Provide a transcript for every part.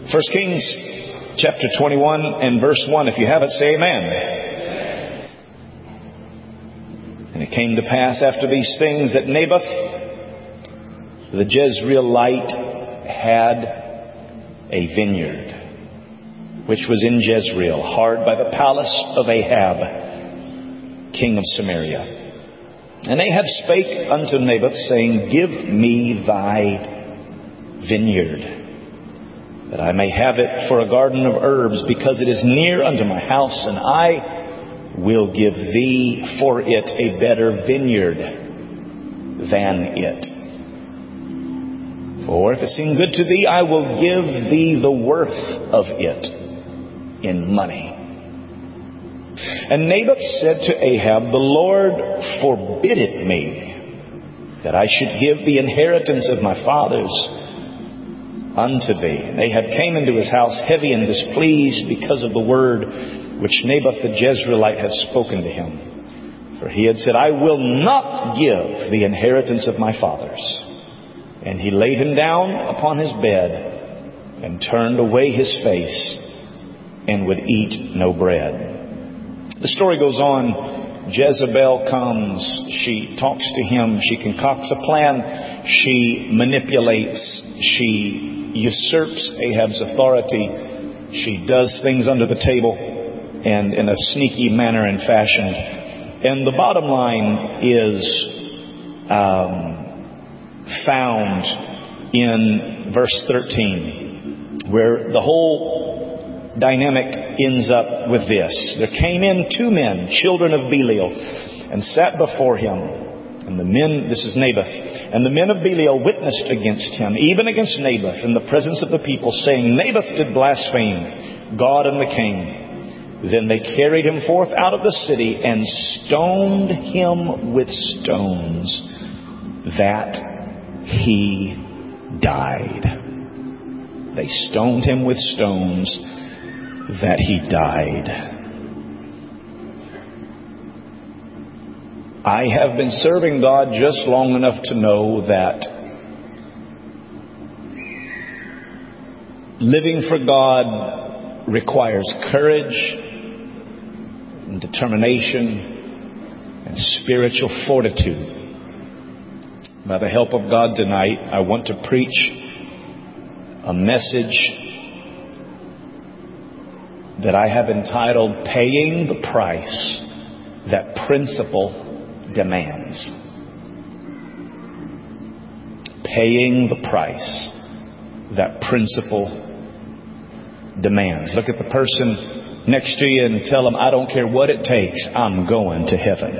1 Kings chapter 21 and verse 1. If you have it, say amen. And it came to pass after these things that Naboth the Jezreelite had a vineyard, which was in Jezreel, hard by the palace of Ahab, king of Samaria. And Ahab spake unto Naboth, saying, Give me thy vineyard, that I may have it for a garden of herbs, because it is near unto my house, and I will give thee for it a better vineyard than it. For if it seem good to thee, I will give thee the worth of it in money. And Naboth said to Ahab, The Lord forbid it me, that I should give the inheritance of my fathers unto thee. And Ahab came into his house heavy and displeased because of the word which Naboth the Jezreelite had spoken to him. For he had said, I will not give the inheritance of my fathers. And he laid him down upon his bed and turned away his face and would eat no bread. The story goes on. Jezebel comes. She talks to him. She concocts a plan. She manipulates. She usurps Ahab's authority. She does things under the table and in a sneaky manner and fashion. And the bottom line is found in verse 13, where the whole dynamic ends up with this. There came in two men, children of Belial, and sat before him. And the men, this is Naboth, and the men of Belial witnessed against him, even against Naboth, in the presence of the people, saying, Naboth did blaspheme God and the king. Then they carried him forth out of the city and stoned him with stones, that he died. They stoned him with stones, that he died. I have been serving God just long enough to know that living for God requires courage and determination and spiritual fortitude. By the help of God tonight, I want to preach a message that I have entitled, Paying the Price That Principle Demands. Paying the price that principle demands. Look at the person next to you and tell them, I don't care what it takes, I'm going to heaven.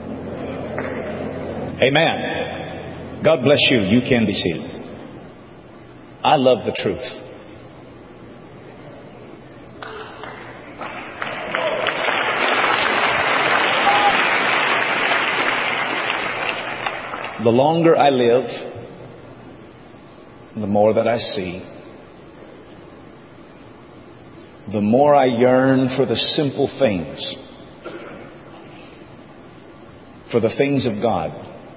Amen. God bless you. You can be seated. I love the truth. The longer I live, the more that I see, the more I yearn for the simple things, for the things of God,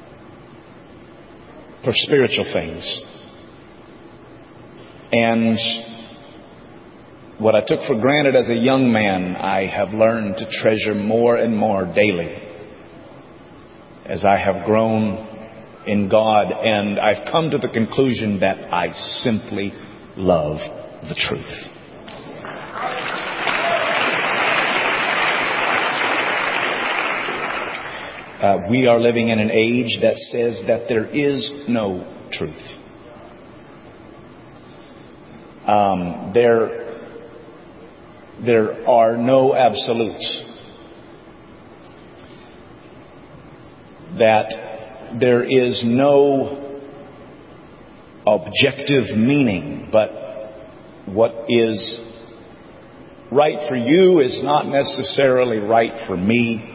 for spiritual things. And what I took for granted as a young man, I have learned to treasure more and more daily as I have grown in God. And I've come to the conclusion that I simply love the truth. We are living in an age that says that there is no truth. There are no absolutes. That there is no objective meaning, but what is right for you is not necessarily right for me.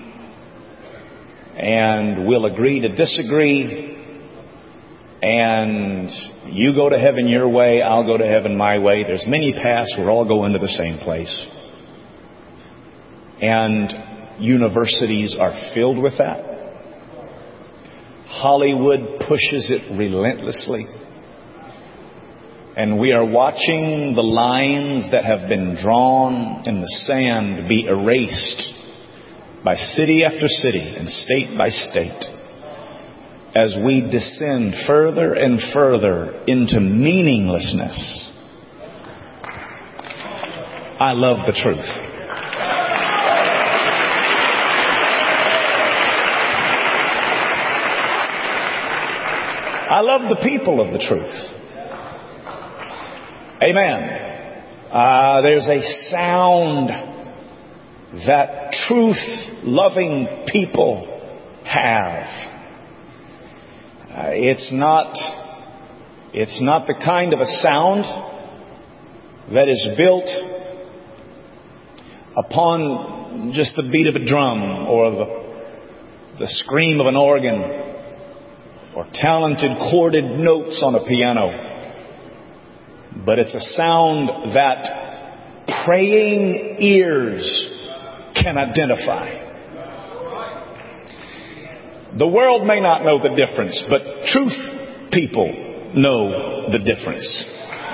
And we'll agree to disagree. And you go to heaven your way, I'll go to heaven my way. There's many paths. We're all going to the same place. And universities are filled with that. Hollywood pushes it relentlessly. And we are watching the lines that have been drawn in the sand be erased by city after city and state by state as we descend further and further into meaninglessness. I love the truth. I love the people of the truth. Amen. There's a sound that truth-loving people have. It's not the kind of a sound that is built upon just the beat of a drum or the scream of an organ or talented chorded notes on a piano. But it's a sound that praying ears can identify. The world may not know the difference, but truth people know the difference.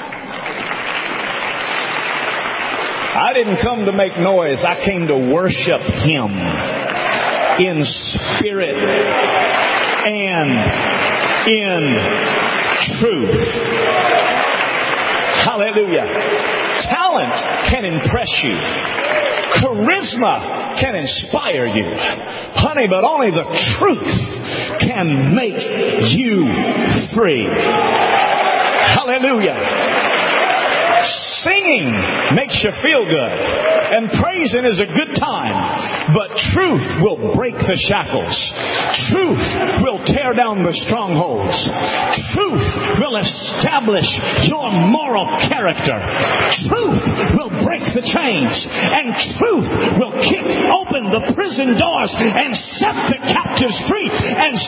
I didn't come to make noise. I came to worship Him in spirit and in truth. Hallelujah. Talent can impress you. Charisma can inspire you. Honey, but only the truth can make you free. Hallelujah. Singing makes you feel good. And praising is a good time. But truth will break the shackles. Truth will tear down the strongholds. Truth will establish your moral character. Truth will break the chains. And truth will kick open the prison doors and set the captives free and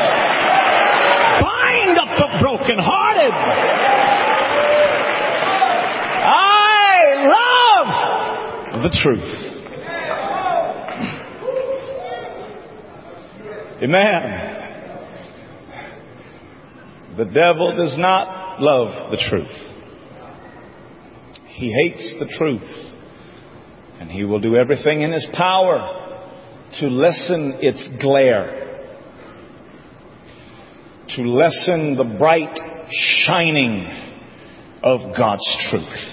bind up the brokenhearted. I love the truth. Amen. The devil does not love the truth. He hates the truth. And he will do everything in his power to lessen its glare, to lessen the bright shining of God's truth,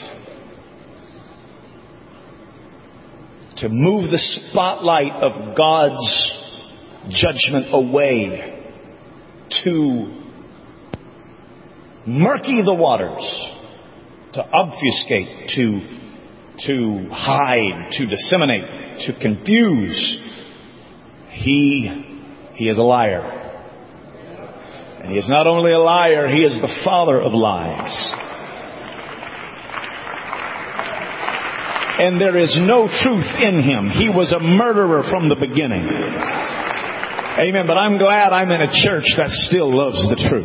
to move the spotlight of God's judgment away, to murky the waters, to obfuscate, to hide, to disseminate, to confuse. He is a liar. And he is not only a liar, he is the father of lies. And there is no truth in him. He was a murderer from the beginning. Amen. But I'm glad I'm in a church that still loves the truth.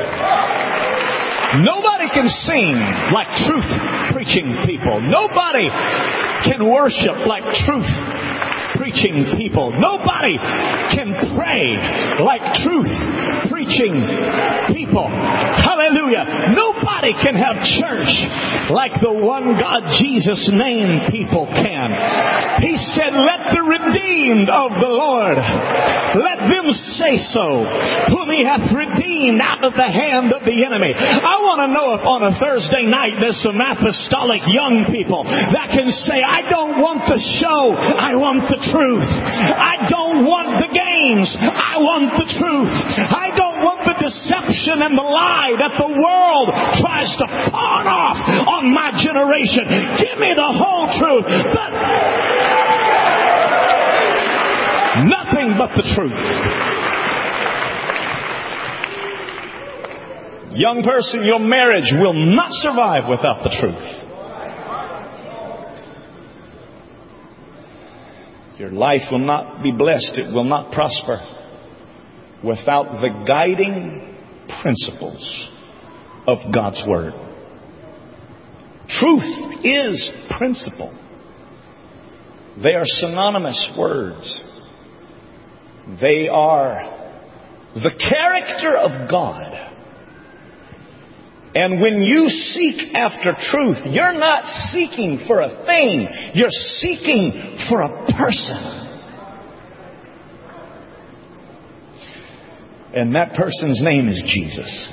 Nobody can sing like truth preaching people. Nobody can worship like truth preaching people. Nobody can pray like truth preaching people. Hallelujah. Nobody can have church like the one God Jesus named people can. He said, let the redeemed of the Lord, let them say so, whom He hath redeemed out of the hand of the enemy. I want to know if on a Thursday night there's some apostolic young people that can say, I don't want the show, I want the truth. I don't want the games, I want the truth. I don't want the deception and the lie that the world tries to pawn off on my generation. Give me the whole truth. But nothing but the truth. Young person, your marriage will not survive without the truth. Your life will not be blessed. It will not prosper without the guiding principles of God's Word. Truth is principle. They are synonymous words. They are the character of God. And when you seek after truth, you're not seeking for a thing. You're seeking for a person. And that person's name is Jesus.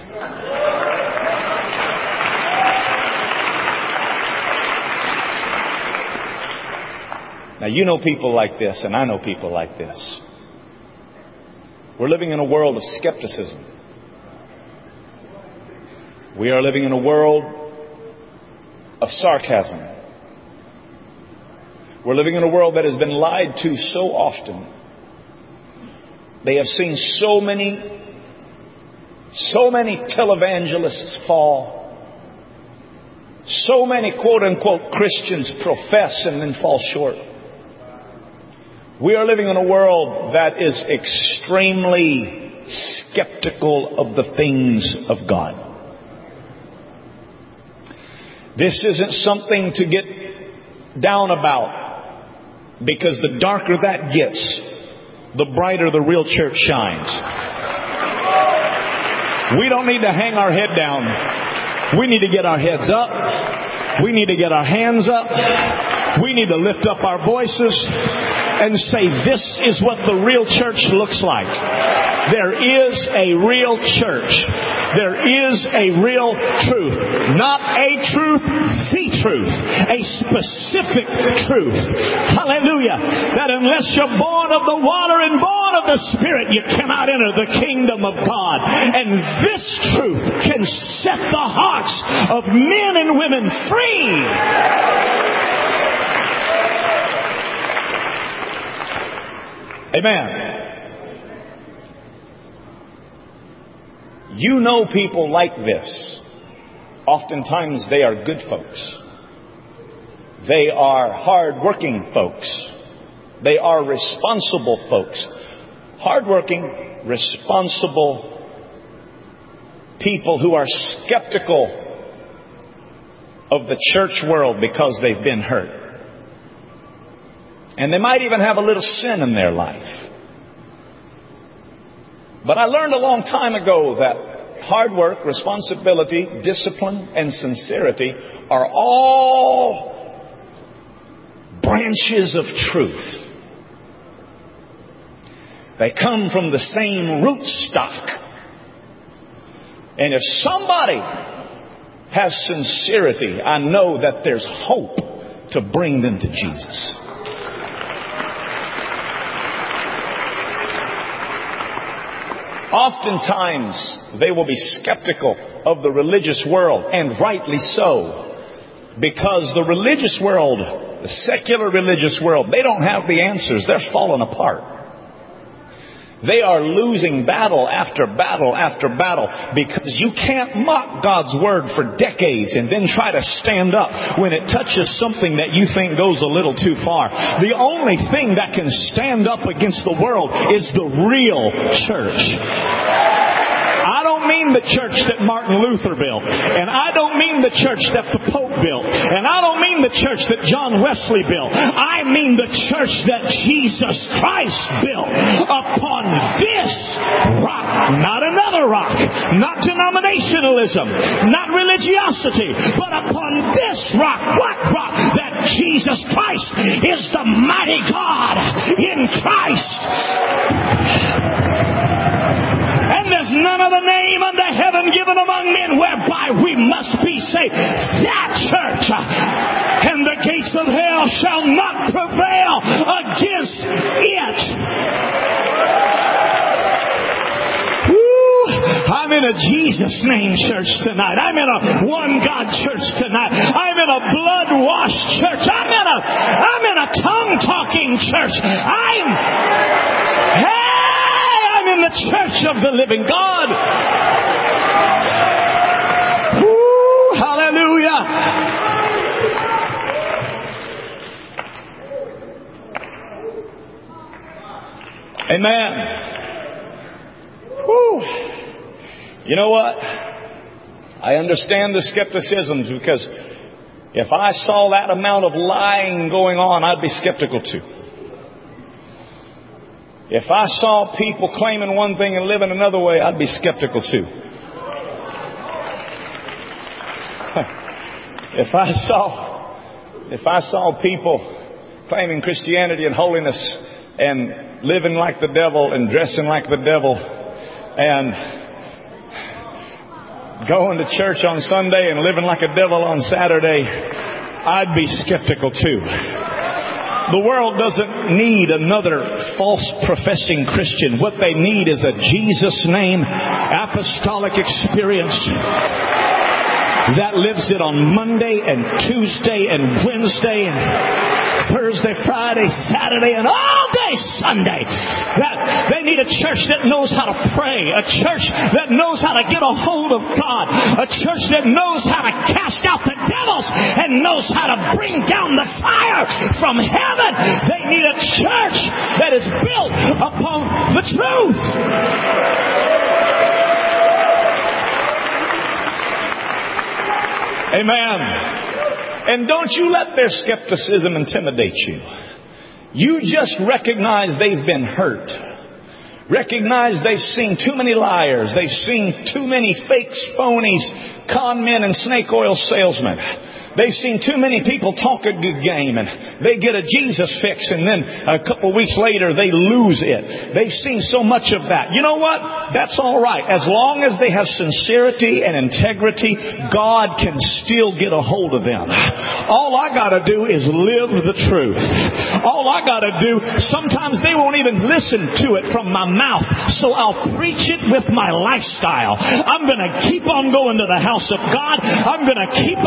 Now, you know people like this, and I know people like this. We're living in a world of skepticism. We are living in a world of sarcasm. We're living in a world that has been lied to so often. They have seen so many televangelists fall. So many quote-unquote Christians profess and then fall short. We are living in a world that is extremely skeptical of the things of God. This isn't something to get down about, because the darker that gets, the brighter the real church shines. We don't need to hang our head down. We need to get our heads up. We need to get our hands up. We need to lift up our voices and say, this is what the real church looks like. There is a real church. There is a real truth. Not a truth, the truth. A specific truth. Hallelujah. That unless you're born of the water and born of the Spirit, you cannot enter the kingdom of God. And this truth can set the hearts of men and women free. Amen. You know people like this. Oftentimes they are good folks. They are hard-working folks. They are responsible folks. Hard-working, responsible people who are skeptical of the church world because they've been hurt. And they might even have a little sin in their life. But I learned a long time ago that hard work, responsibility, discipline, and sincerity are all branches of truth. They come from the same rootstock. And if somebody has sincerity, I know that there's hope to bring them to Jesus. Oftentimes, they will be skeptical of the religious world, and rightly so. Because the religious world, the secular religious world, they don't have the answers. They're falling apart. They are losing battle after battle after battle, because you can't mock God's Word for decades and then try to stand up when it touches something that you think goes a little too far. The only thing that can stand up against the world is the real church. I don't mean the church that Martin Luther built. And I don't mean the church that the Pope built. And I don't mean the church that John Wesley built. I mean the church that Jesus Christ built upon this rock. Not another rock. Not denominationalism. Not religiosity. But upon this rock. What rock? That Jesus Christ is the mighty God in Christ. And there's none other name under heaven given among men whereby we must be saved. That church. And the gates of hell shall not prevail against it. Woo! I'm in a Jesus name church tonight. I'm in a one God church tonight. I'm in a blood washed church. I'm in a tongue talking church. I'm in the church of the living God. Woo, hallelujah. Amen. Woo. You know what? I understand the skepticism, because if I saw that amount of lying going on, I'd be skeptical too. If I saw people claiming one thing and living another way, I'd be skeptical too. If I saw people claiming Christianity and holiness and living like the devil and dressing like the devil and going to church on Sunday and living like a devil on Saturday, I'd be skeptical too. The world doesn't need another false professing Christian. What they need is a Jesus name apostolic experience that lives it on Monday and Tuesday and Wednesday and Thursday, Friday, Saturday, and all day Sunday. That they need a church that knows how to pray, a church that knows how to get a hold of God, a church that knows how to cast out the devils and knows how to bring down the fire from heaven. They need a church that is built upon the truth. Amen. And don't you let their skepticism intimidate you. You just recognize they've been hurt. Recognize they've seen too many liars. They've seen too many fakes, phonies, con men, and snake oil salesmen. They've seen too many people talk a good game and they get a Jesus fix and then a couple weeks later they lose it. They've seen so much of that. You know what? That's all right. As long as they have sincerity and integrity, God can still get a hold of them. All I got to do is live the truth. All I got to do, sometimes they won't even listen to it from my mouth, so I'll preach it with my lifestyle. I'm going to keep on going to the house of God. I'm going to keep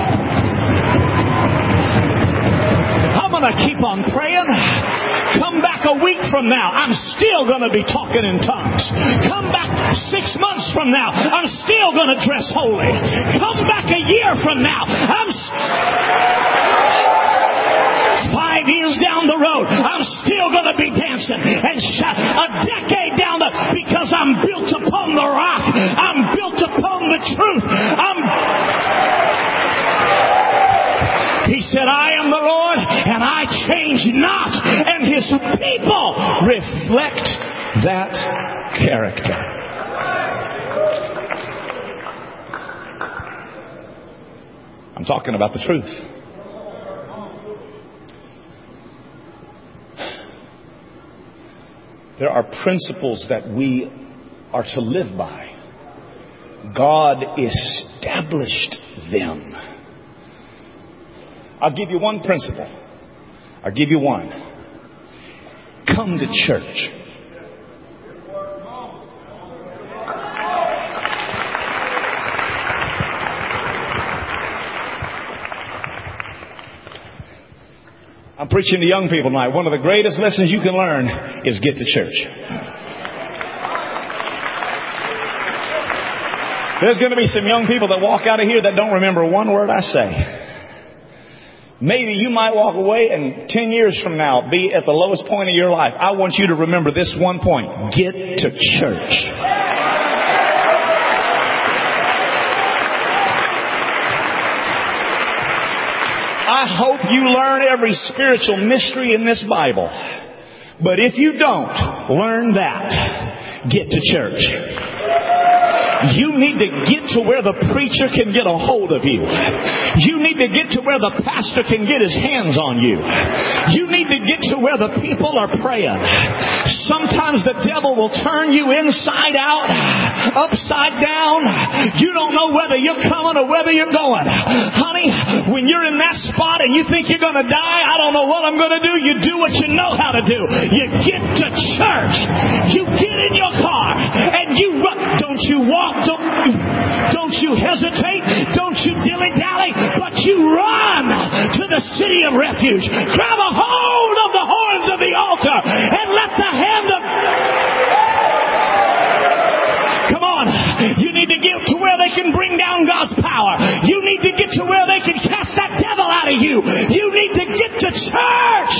on praying. Come back a week from now, I'm still going to be talking in tongues. Come back 6 months from now, I'm still going to dress holy. Come back a year from now, 5 years down the road, I'm still going to be dancing and shout. A decade down because I'm built upon the rock. I'm built upon the truth. He said, I am the Lord and I change not. And His people reflect that character. I'm talking about the truth. There are principles that we are to live by. God established them. I'll give you one principle. I'll give you one. Come to church. I'm preaching to young people tonight. One of the greatest lessons you can learn is get to church. There's going to be some young people that walk out of here that don't remember one word I say. Maybe you might walk away and 10 years from now be at the lowest point of your life. I want you to remember this one point. Get to church. I hope you learn every spiritual mystery in this Bible. But if you don't learn that, get to church. You need to get to where the preacher can get a hold of you. You need to get to where the pastor can get his hands on you. You need to get to where the people are praying. Sometimes the devil will turn you inside out, upside down. You don't know whether you're coming or whether you're going. Honey, when you're in that spot and you think you're going to die, I don't know what I'm going to do. You do what you know how to do. You get to church. You get in your car and you run. Don't you walk. Don't you hesitate. Don't you dilly-dally. But you run to the city of refuge. Grab a hold of the horns of the altar and let the hand of... Come on. You need to get to where they can bring down God's power. You need to get to where they can cast that devil out of you. You need to get to church.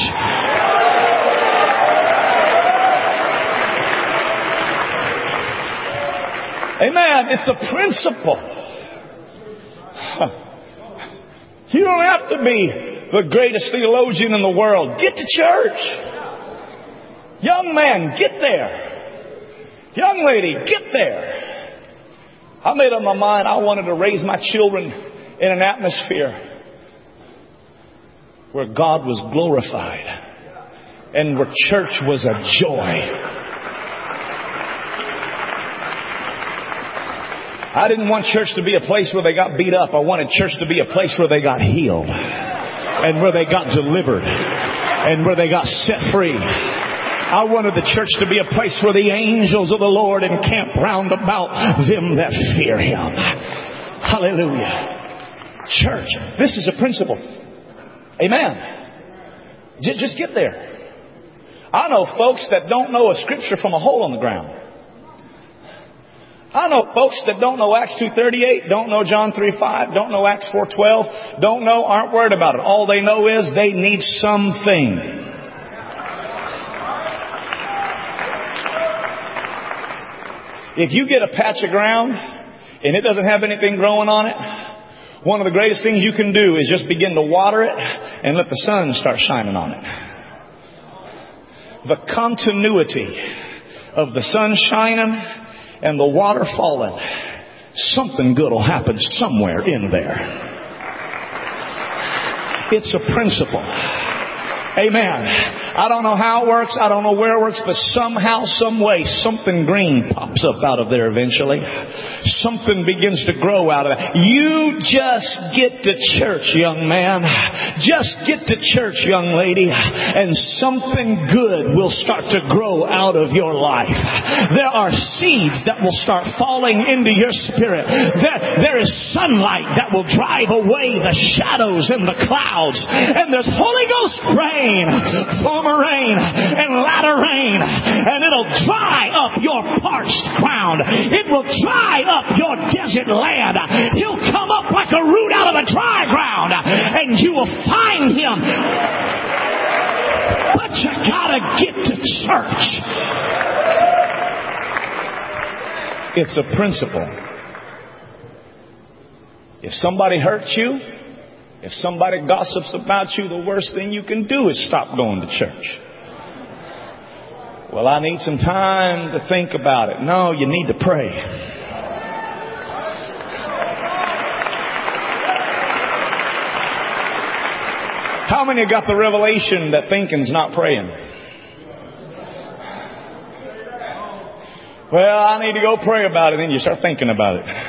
Amen. It's a principle. You don't have to be the greatest theologian in the world. Get to church. Young man, get there. Young lady, get there. I made up my mind I wanted to raise my children in an atmosphere where God was glorified and where church was a joy. I didn't want church to be a place where they got beat up. I wanted church to be a place where they got healed and where they got delivered and where they got set free. I wanted the church to be a place where the angels of the Lord encamp round about them that fear Him. Hallelujah. Church, this is a principle. Amen. Just get there. I know folks that don't know a scripture from a hole in the ground. I know folks that don't know Acts 2:38, don't know John 3:5, don't know Acts 4:12, don't know, aren't worried about it. All they know is they need something. If you get a patch of ground and it doesn't have anything growing on it, one of the greatest things you can do is just begin to water it and let the sun start shining on it. The continuity of the sun shining and the water falling, something good will happen somewhere in there. It's a principle. Amen. I don't know how it works. I don't know where it works, but somehow, some way, something green pops up out of there eventually. Something begins to grow out of that. You just get to church, young man. Just get to church, young lady, and something good will start to grow out of your life. There are seeds that will start falling into your spirit. There is sunlight that will drive away the shadows and the clouds. And there's Holy Ghost rain. Former rain and latter rain, and it'll dry up your parched ground. It will dry up your desert land. He'll come up like a root out of a dry ground, and you will find Him. But you gotta get to church. It's a principle. If somebody hurts you, if somebody gossips about you, the worst thing you can do is stop going to church. Well, I need some time to think about it. No, you need to pray. How many got the revelation that thinking's not praying? Well, I need to go pray about it. Then you start thinking about it.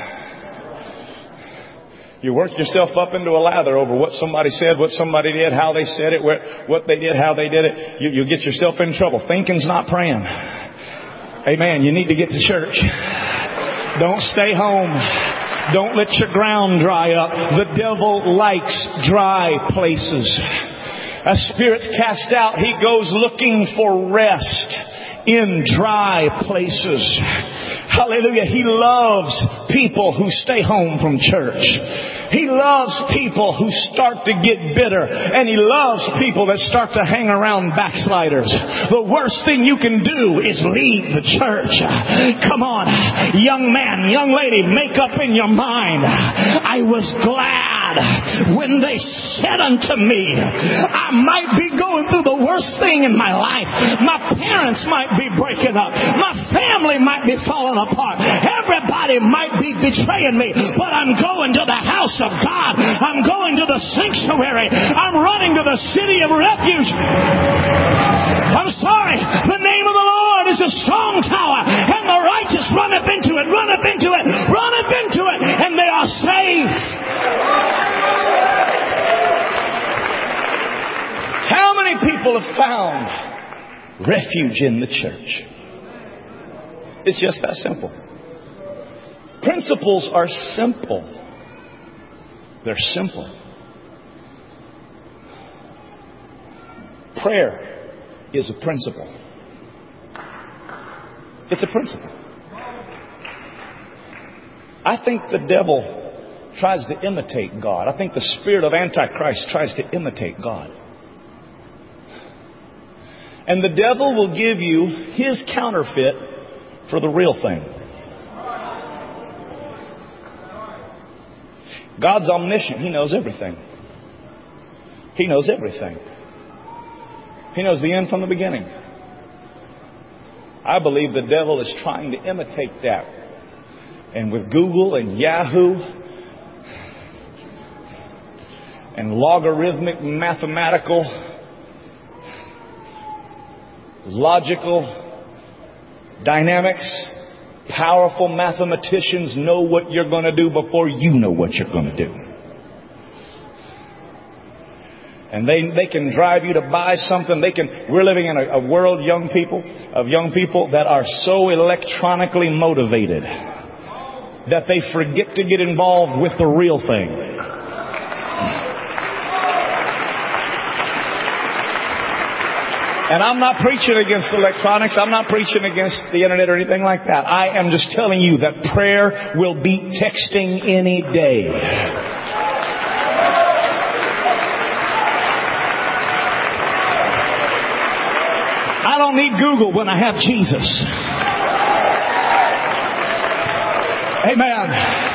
You work yourself up into a lather over what somebody said, what somebody did, how they said it, what they did, how they did it. You get yourself in trouble. Thinking's not praying. Amen. You need to get to church. Don't stay home. Don't let your ground dry up. The devil likes dry places. A spirit's cast out. He goes looking for rest in dry places. Hallelujah. He loves people who stay home from church. He loves people who start to get bitter. And He loves people that start to hang around backsliders. The worst thing you can do is leave the church. Come on, young man, young lady, make up in your mind. I was glad when they said unto me, I might be going through the worst thing in my life. My parents might be breaking up. My family might be falling apart. Everybody might be betraying me. But I'm going to the house of God. I'm going to the sanctuary. I'm running to the city of refuge. I'm sorry. The name of the Lord is a strong tower, and the righteous runneth into it, runneth into it, runneth into it, and they are safe. How many people have found refuge in the church? It's just that simple. Principles are simple. They're simple. Prayer is a principle. It's a principle. I think the devil tries to imitate God. I think the spirit of Antichrist tries to imitate God. And the devil will give you his counterfeit for the real thing. God's omniscient. He knows everything. He knows everything. He knows the end from the beginning. I believe the devil is trying to imitate that. And with Google and Yahoo and logarithmic, mathematical, logical dynamics. Powerful mathematicians know what you're going to do before you know what you're going to do. And they can drive you to buy something. We're living in a world of young people that are so electronically motivated that they forget to get involved with the real thing. And I'm not preaching against electronics. I'm not preaching against the internet or anything like that. I am just telling you that prayer will beat texting any day. I don't need Google when I have Jesus. Amen.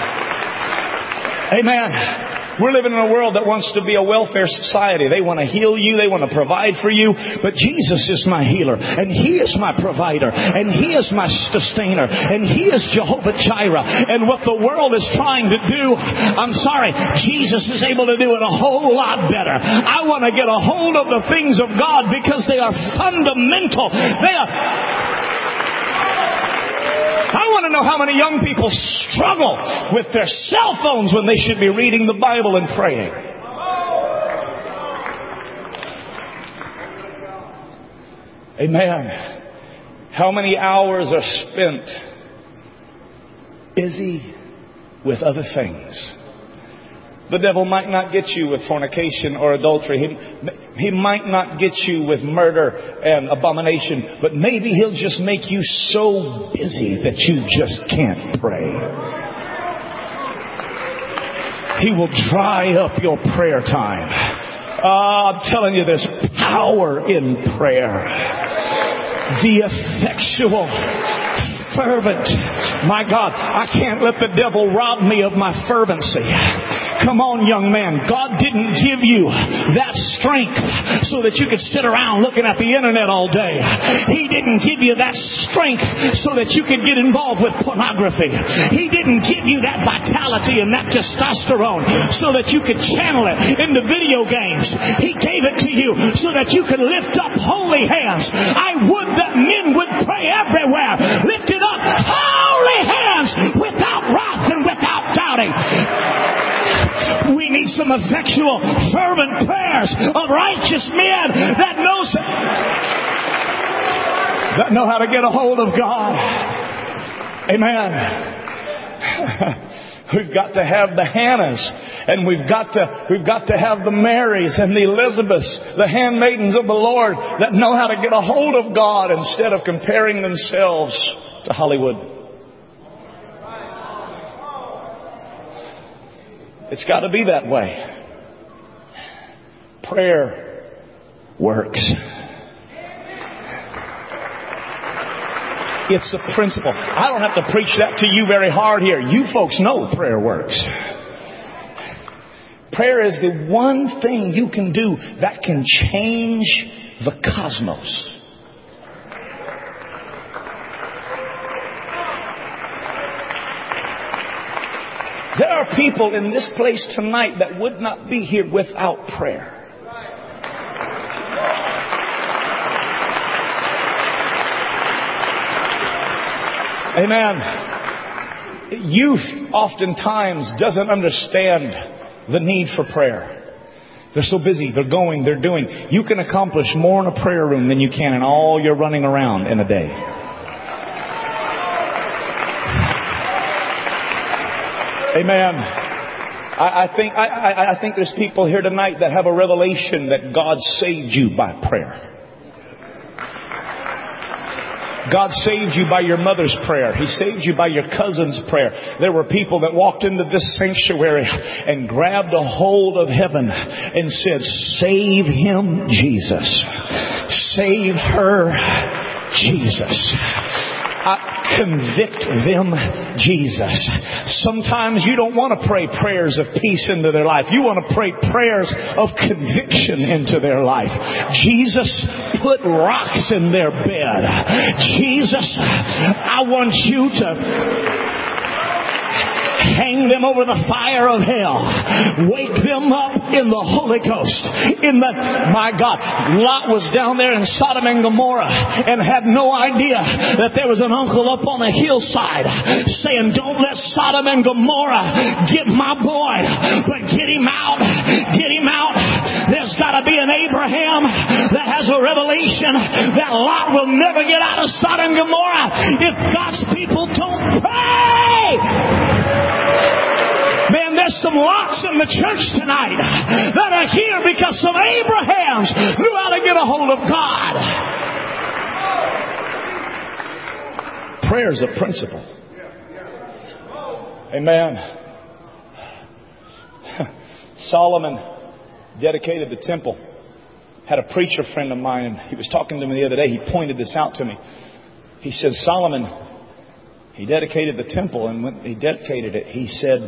Amen. We're living in a world that wants to be a welfare society. They want to heal you. They want to provide for you. But Jesus is my healer. And He is my provider. And He is my sustainer. And He is Jehovah Jireh. And what the world is trying to do, I'm sorry, Jesus is able to do it a whole lot better. I want to get a hold of the things of God because they are fundamental. I want to know how many young people struggle with their cell phones when they should be reading the Bible and praying. Amen. How many hours are spent busy with other things? The devil might not get you with fornication or adultery. He might not get you with murder and abomination. But maybe he'll just make you so busy that you just can't pray. He will dry up your prayer time. I'm telling you, there's power in prayer. The effectual, fervent. My God, I can't let the devil rob me of my fervency. Come on, young man. God didn't give you that strength so that you could sit around looking at the internet all day. He didn't give you that strength so that you could get involved with pornography. He didn't give you that vitality and that testosterone so that you could channel it into video games. He gave it to you so that you could lift up holy hands. I would that men would pray everywhere. Lift it up, holy hands, without wrath and without doubting. We need some effectual, fervent prayers of righteous men that know how to get a hold of God. Amen. We've got to have the Hannahs, and we've got to have the Marys and the Elizabeths, the handmaidens of the Lord that know how to get a hold of God instead of comparing themselves to Hollywood. It's got to be that way. Prayer works. It's a principle. I don't have to preach that to you very hard here. You folks know prayer works. Prayer is the one thing you can do that can change the cosmos. There are people in this place tonight that would not be here without prayer. Amen. Youth oftentimes doesn't understand the need for prayer. They're so busy. They're going. They're doing. You can accomplish more in a prayer room than you can in all your running around in a day. Amen. I think there's people here tonight that have a revelation that God saved you by prayer. God saved you by your mother's prayer. He saved you by your cousin's prayer. There were people that walked into this sanctuary and grabbed a hold of heaven and said, "Save him, Jesus. Save her, Jesus. Convict them, Jesus." Sometimes you don't want to pray prayers of peace into their life. You want to pray prayers of conviction into their life. Jesus, put rocks in their bed. Jesus, I want you to hang them over the fire of hell, wake them up in the Holy Ghost. My God, Lot was down there in Sodom and Gomorrah and had no idea that there was an uncle up on a hillside saying, don't let Sodom and Gomorrah get my boy, but get him out. Get him out. There's got to be an Abraham that has a revelation that Lot will never get out of Sodom and Gomorrah if God's people don't pray. Man, there's some Lots in the church tonight that are here because some Abrahams knew how to get a hold of God. Prayer is a principle. Amen. Solomon dedicated the temple. Had a preacher friend of mine, and he was talking to me the other day. He pointed this out to me. He said, Solomon, he dedicated the temple, and when he dedicated it, he said,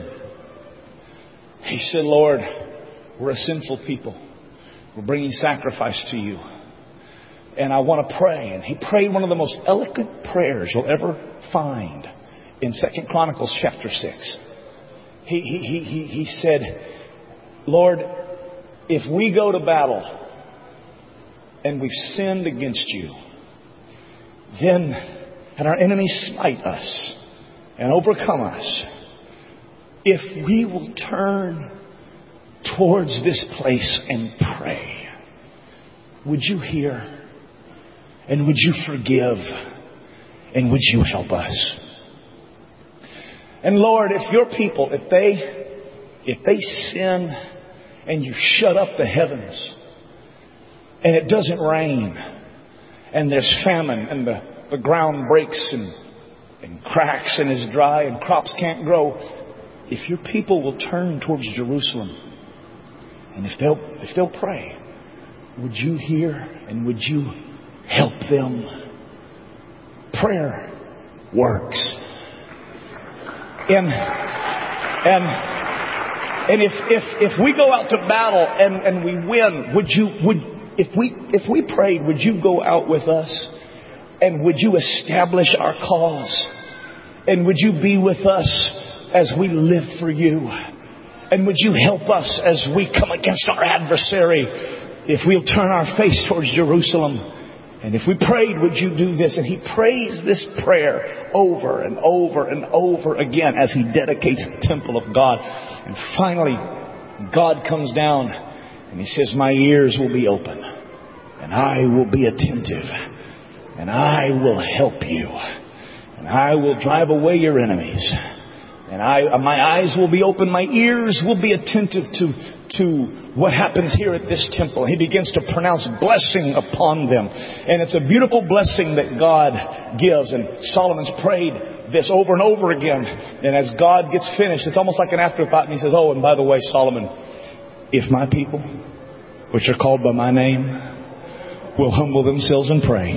Lord, we're a sinful people. We're bringing sacrifice to you. And I want to pray. And he prayed one of the most eloquent prayers you'll ever find in 2 Chronicles chapter 6. He said, Lord, if we go to battle and we've sinned against you, then, and our enemies smite us and overcome us, if we will turn towards this place and pray, would you hear? And would you forgive? And would you help us? And Lord, if your people, if they sin and you shut up the heavens and it doesn't rain and there's famine and the ground breaks and cracks and is dry and crops can't grow, if your people will turn towards Jerusalem and if they'll pray, would you hear and would you help them? Prayer works. And if we go out to battle and we win, if we prayed, would you go out with us? And would you establish our cause? And would you be with us as we live for you? And would you help us as we come against our adversary? If we'll turn our face towards Jerusalem. And if we prayed, would you do this? And he prays this prayer over and over and over again as he dedicates the temple of God. And finally, God comes down and he says, my ears will be open and I will be attentive and I will help you and I will drive away your enemies. And my eyes will be open, my ears will be attentive to what happens here at this temple. He begins to pronounce blessing upon them. And it's a beautiful blessing that God gives. And Solomon's prayed this over and over again. And as God gets finished, it's almost like an afterthought. And he says, oh, and by the way, Solomon, if my people, which are called by my name, will humble themselves and pray,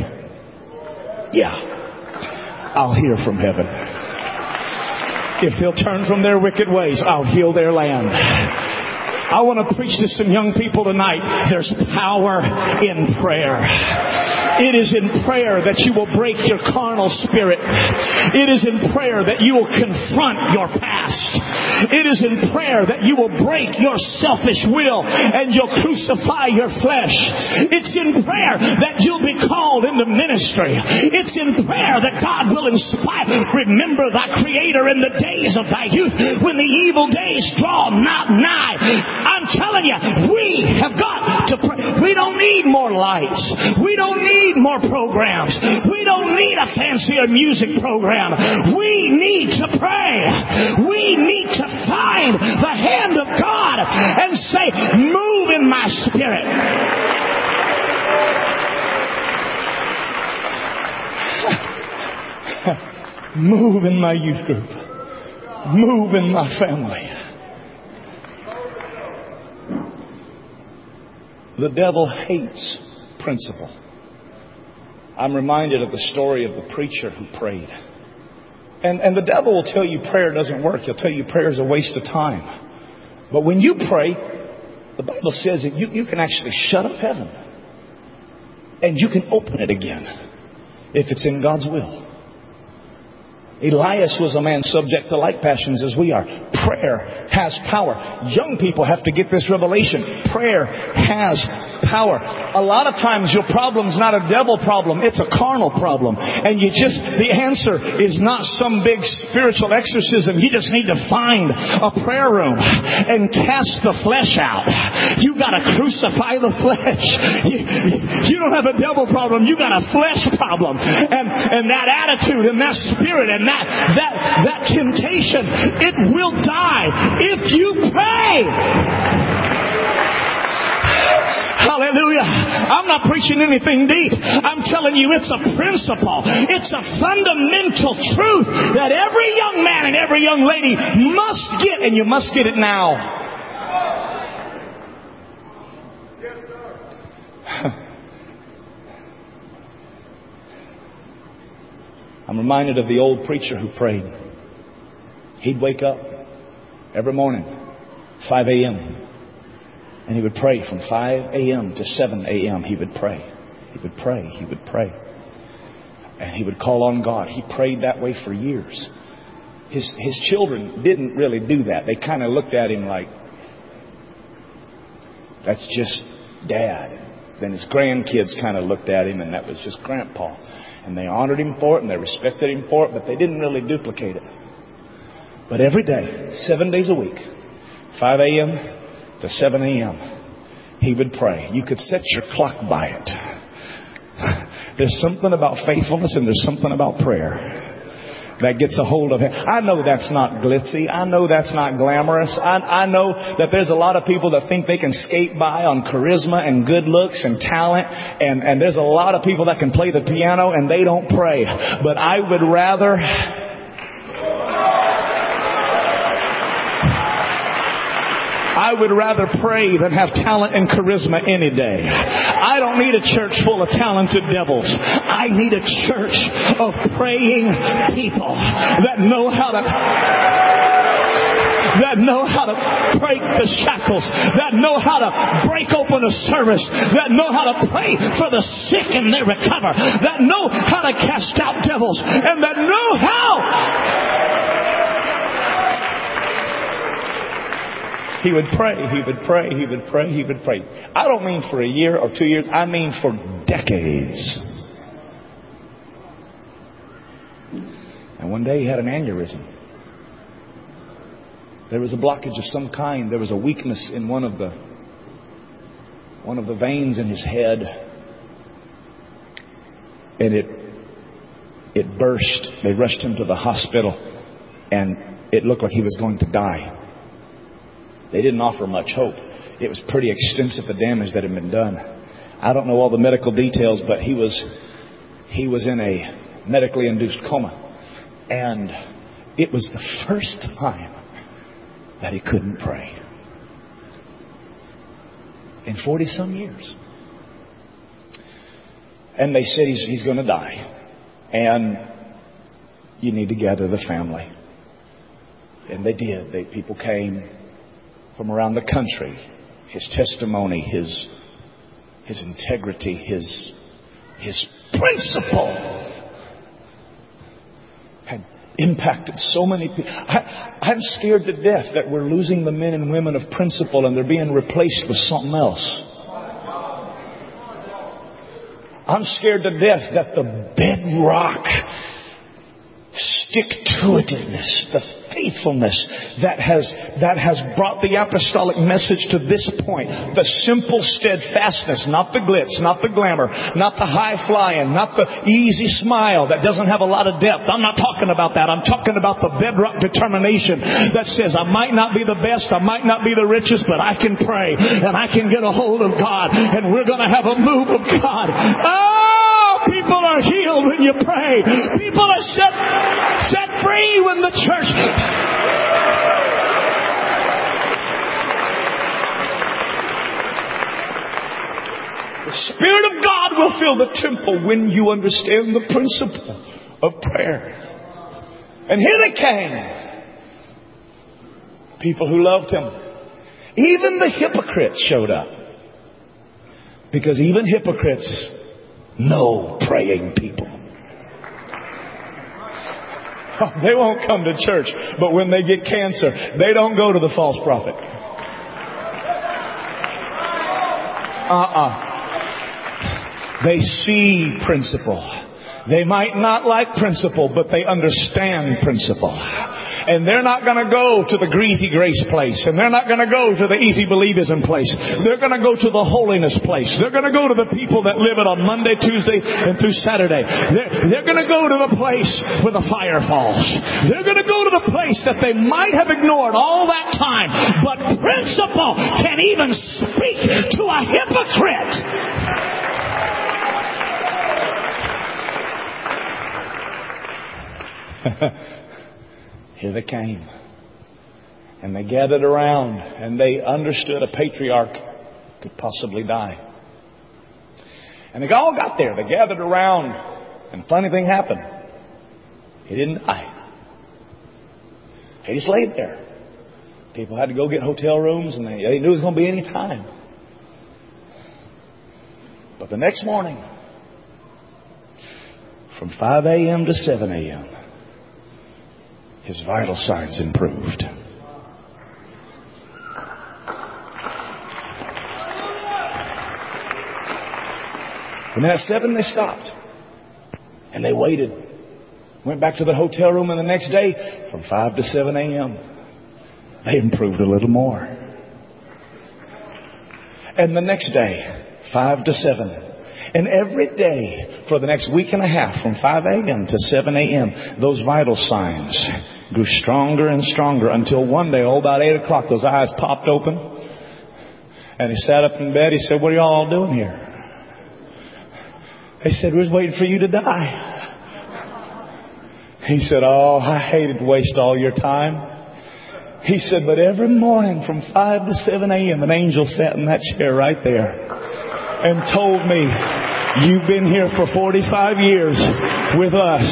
I'll hear from heaven. If they'll turn from their wicked ways, I'll heal their land. I want to preach to some young people tonight. There's power in prayer. It is in prayer that you will break your carnal spirit. It is in prayer that you will confront your past. It is in prayer that you will break your selfish will and you'll crucify your flesh. It's in prayer that you'll be called into ministry. It's in prayer that God will inspire. Remember thy Creator in the days of thy youth, when the evil days draw not nigh. I'm telling you, we have got to pray. We don't need more lights. We don't need more programs. We don't need a fancier music program. We need to pray. We need to find the hand of God and say, move in my spirit. Move in my youth group. Move in my family. The devil hates principle. I'm reminded of the story of the preacher who prayed. And the devil will tell you prayer doesn't work. He'll tell you prayer is a waste of time. But when you pray, the Bible says that you can actually shut up heaven. And you can open it again if it's in God's will. Elias was a man subject to like passions as we are. Prayer has power. Young people have to get this revelation. Prayer has power. A lot of times your problem's not a devil problem. It's a carnal problem. And the answer is not some big spiritual exorcism. You just need to find a prayer room and cast the flesh out. You got to crucify the flesh. You don't have a devil problem. You got a flesh problem. And that attitude and that spirit and that temptation, it will die if you pray. Hallelujah. I'm not preaching anything deep. I'm telling you it's a principle. It's a fundamental truth that every young man and every young lady must get, and you must get it now. I'm reminded of the old preacher who prayed. He'd wake up every morning, 5 a.m., and he would pray from 5 a.m. to 7 a.m. He would pray. He would pray. He would pray. And he would call on God. He prayed that way for years. His children didn't really do that. They kind of looked at him like, that's just Dad. Then his grandkids kind of looked at him, and that was just Grandpa. And they honored him for it, and they respected him for it, but they didn't really duplicate it. But every day, 7 days a week, 5 a.m. to 7 a.m., he would pray. You could set your clock by it. There's something about faithfulness, and there's something about prayer that gets a hold of him. I know that's not glitzy. I know that's not glamorous. I know that there's a lot of people that think they can skate by on charisma and good looks and talent. And there's a lot of people that can play the piano and they don't pray. But I would rather... pray than have talent and charisma any day. I don't need a church full of talented devils. I need a church of praying people that know how to break the shackles, that know how to break open a service, that know how to pray for the sick and they recover, that know how to cast out devils, and that know how. He would pray, he would pray, he would pray, he would pray. I don't mean for a year or 2 years. I mean for decades. And one day he had an aneurysm. There was a blockage of some kind. There was a weakness in one of the veins in his head. And it burst. They rushed him to the hospital. And it looked like he was going to die. They didn't offer much hope. It was pretty extensive, the damage that had been done. I don't know all the medical details, but he was in a medically induced coma. And it was the first time that he couldn't pray in 40-some years. And they said he's going to die. And you need to gather the family. And they did. People came from around the country. His testimony, his integrity, his principle had impacted so many people. I'm scared to death that we're losing the men and women of principle and they're being replaced with something else. I'm scared to death that the bedrock stick-to-itiveness, the faithfulness that has brought the apostolic message to this point, the simple steadfastness, not the glitz, not the glamour, not the high flying, not the easy smile that doesn't have a lot of depth. I'm not talking about that. I'm talking about the bedrock determination that says I might not be the best, I might not be the richest, but I can pray and I can get a hold of God and we're going to have a move of God. People are healed when you pray. People are set free when the church... The Spirit of God will fill the temple when you understand the principle of prayer. And here they came. People who loved Him. Even the hypocrites showed up. Because even hypocrites know praying people. They won't come to church, but when they get cancer, they don't go to the false prophet. They see principle. They might not like principle, but they understand principle. And they're not going to go to the greasy grace place. And they're not going to go to the easy believism place. They're going to go to the holiness place. They're going to go to the people that live it on Monday, Tuesday, and through Saturday. They're going to go to the place where the fire falls. They're going to go to the place that they might have ignored all that time. But principle can even speak to a hypocrite. Here they came. And they gathered around, and they understood a patriarch could possibly die. And they all got there. They gathered around, and a funny thing happened. He didn't die. He just laid there. People had to go get hotel rooms, and they knew it was going to be any time. But the next morning, from 5 a.m. to 7 a.m., his vital signs improved. And at 7 they stopped. And they waited. Went back to the hotel room, and the next day, from 5 to 7 a.m., they improved a little more. And the next day, 5 to 7. And every day for the next week and a half, from 5 a.m. to 7 a.m., those vital signs grew stronger and stronger until one day, about 8 o'clock, those eyes popped open. And he sat up in bed. He said, "What are y'all doing here?" They said, "We was waiting for you to die." He said, "Oh, I hated to waste all your time." He said, "But every morning from 5 to 7 a.m., an angel sat in that chair right there and told me, 'You've been here for 45 years with us,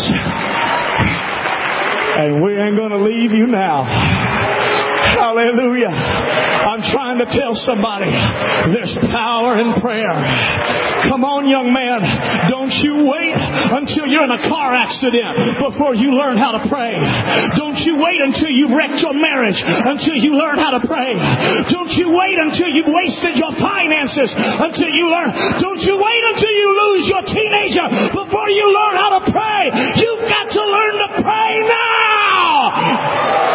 and we ain't going to leave you now.'" Hallelujah. I'm trying to tell somebody there's power in prayer. Come on, young man. Don't you wait until you're in a car accident before you learn how to pray. Don't you wait until you've wrecked your marriage until you learn how to pray. Don't you wait until you've wasted your finances until you learn. Don't you wait until you lose your teenager before you learn how to pray. You've got to learn to pray now.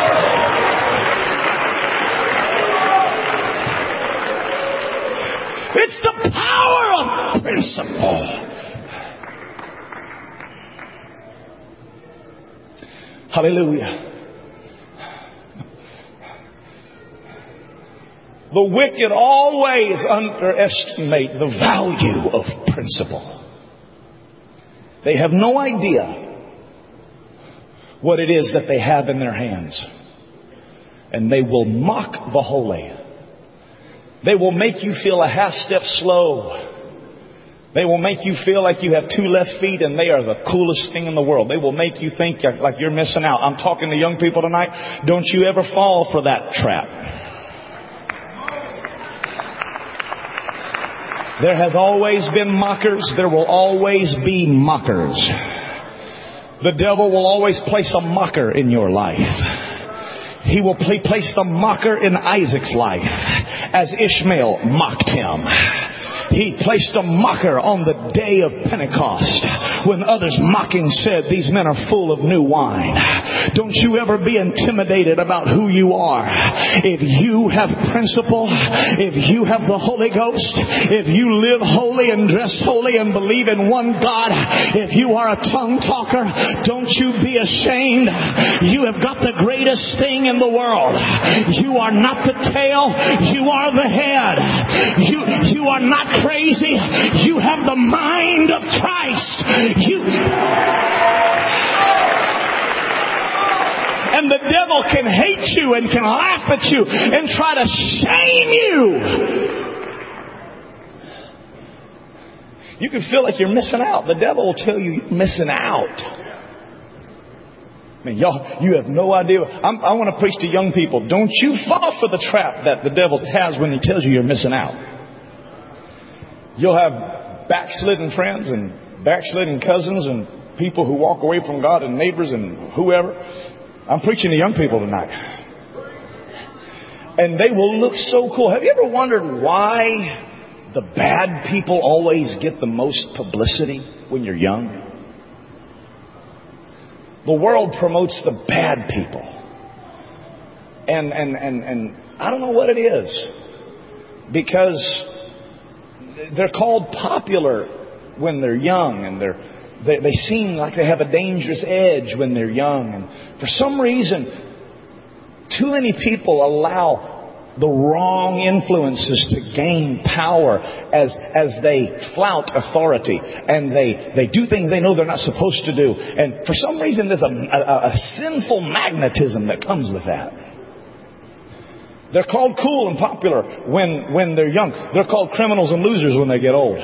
It's the power of principle. Hallelujah. The wicked always underestimate the value of principle. They have no idea what it is that they have in their hands. And they will mock the holy. They will make you feel a half step slow. They will make you feel like you have 2 left feet and they are the coolest thing in the world. They will make you think like you're missing out. I'm talking to young people tonight. Don't you ever fall for that trap. There has always been mockers. There will always be mockers. The devil will always place a mocker in your life. He will place the mocker in Isaac's life as Ishmael mocked him. He placed a mocker on the day of Pentecost when others mocking said, "These men are full of new wine." Don't you ever be intimidated about who you are. If you have principle, if you have the Holy Ghost, if you live holy and dress holy and believe in one God, if you are a tongue talker, don't you be ashamed. You have got the greatest thing in the world. You are not the tail, you are the head. You are not crazy. You have the mind of Christ. And the devil can hate you and can laugh at you and try to shame you. You can feel like you're missing out. The devil will tell you you're missing out. I mean, y'all, you have no idea. I want to preach to young people. Don't you fall for the trap that the devil has when he tells you you're missing out. You'll have backslidden friends and backslidden cousins and people who walk away from God and neighbors and whoever. I'm preaching to young people tonight. And they will look so cool. Have you ever wondered why the bad people always get the most publicity when you're young? The world promotes the bad people. And I don't know what it is. Because they're called popular when they're young, and they seem like they have a dangerous edge when they're young. And for some reason, too many people allow the wrong influences to gain power as they flout authority, and they do things they know they're not supposed to do. And for some reason, there's a sinful magnetism that comes with that. They're called cool and popular when they're young. They're called criminals and losers when they get old.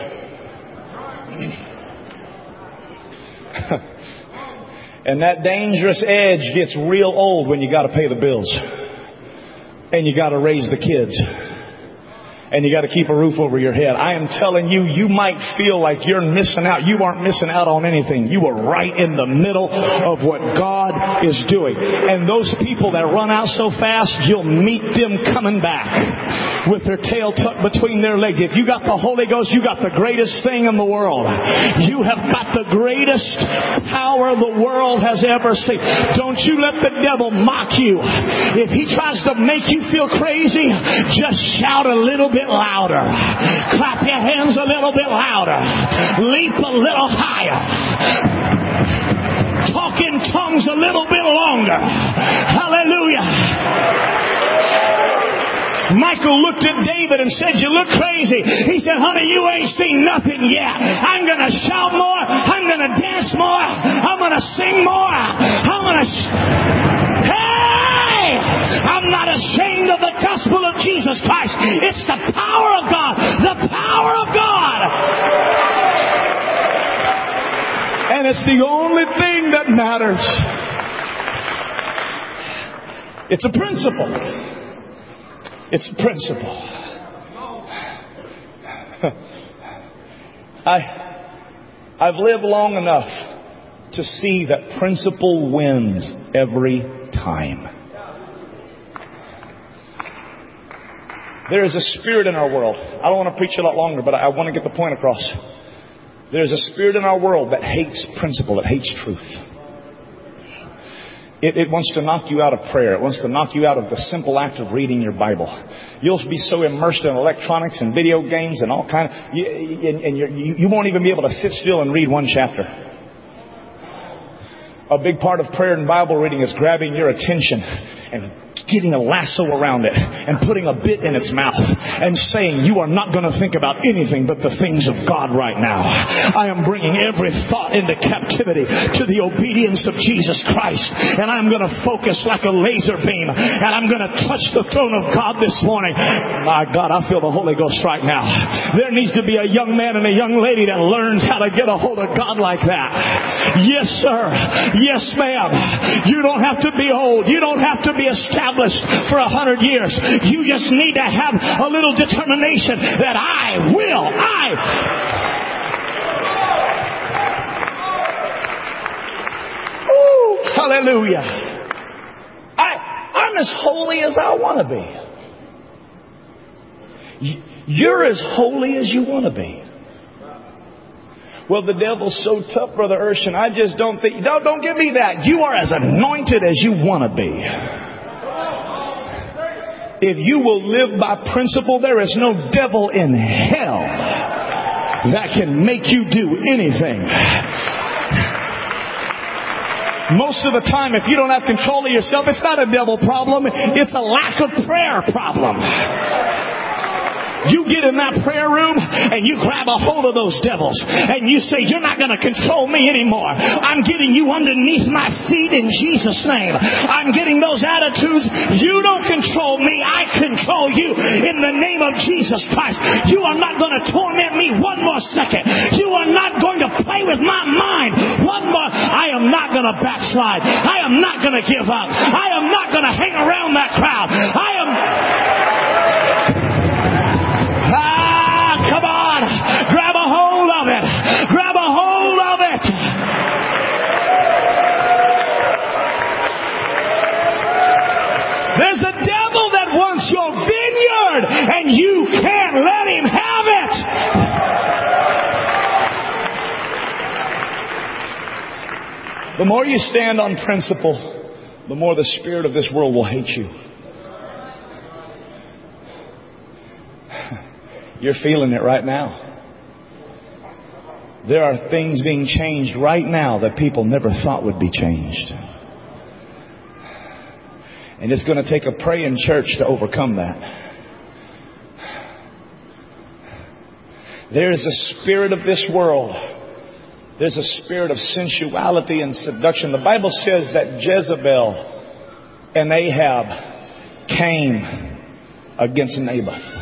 And that dangerous edge gets real old when you got to pay the bills. And you got to raise the kids. And you got to keep a roof over your head. I am telling you, you might feel like you're missing out. You aren't missing out on anything. You are right in the middle of what God is doing. And those people that run out so fast, you'll meet them coming back with their tail tucked between their legs. If you got the Holy Ghost, you got the greatest thing in the world. You have got the greatest power the world has ever seen. Don't you let the devil mock you. If he tries to make you feel crazy, just shout a little bit louder. Clap your hands a little bit louder. Leap a little higher. Talk in tongues a little bit longer. Hallelujah. Michael looked at David and said, "You look crazy." He said, "Honey, you ain't seen nothing yet. I'm going to shout more. I'm going to dance more. I'm going to sing more. I'm going to... Hey! I'm not ashamed of the gospel of Jesus Christ. It's the power of God. The power of God. And it's the only thing that matters. It's a principle. It's a principle. I've lived long enough to see that principle wins every time. There is a spirit in our world. I don't want to preach a lot longer, but I want to get the point across. There's a spirit in our world that hates principle. It hates truth. It wants to knock you out of prayer. It wants to knock you out of the simple act of reading your Bible. You'll be so immersed in electronics and video games and all kind of... You won't even be able to sit still and read one chapter. A big part of prayer and Bible reading is grabbing your attention and getting a lasso around it and putting a bit in its mouth and saying, "You are not going to think about anything but the things of God right now. I am bringing every thought into captivity to the obedience of Jesus Christ, and I'm going to focus like a laser beam, and I'm going to touch the throne of God this morning." My God, I feel the Holy Ghost right now. There needs to be a young man and a young lady that learns how to get a hold of God like that. Yes, sir. Yes, ma'am. You don't have to be old. You don't have to be established for 100 years. You just need to have a little determination that I will. Hallelujah. I'm as holy as I want to be. You're as holy as you want to be. Well, the devil's so tough, Brother Urshan. I just don't think... Don't give me that. You are as anointed as you want to be. If you will live by principle, there is no devil in hell that can make you do anything. Most of the time, if you don't have control of yourself, it's not a devil problem. It's a lack of prayer problem. You get in that prayer room and you grab a hold of those devils and you say, "You're not going to control me anymore. I'm getting you underneath my feet in Jesus' name. I'm getting those attitudes. You don't control me. I control you in the name of Jesus Christ. You are not going to torment me one more second. You are not going to play with my mind one more. I am not going to backslide. I am not going to give up. I am not going to hang around that crowd. Come on, grab a hold of it. Grab a hold of it. The more you stand on principle, the more the spirit of this world will hate you. You're feeling it right now. There are things being changed right now that people never thought would be changed. And it's going to take a praying church to overcome that. There is a spirit of this world. There's a spirit of sensuality and seduction. The Bible says that Jezebel and Ahab came against Naboth.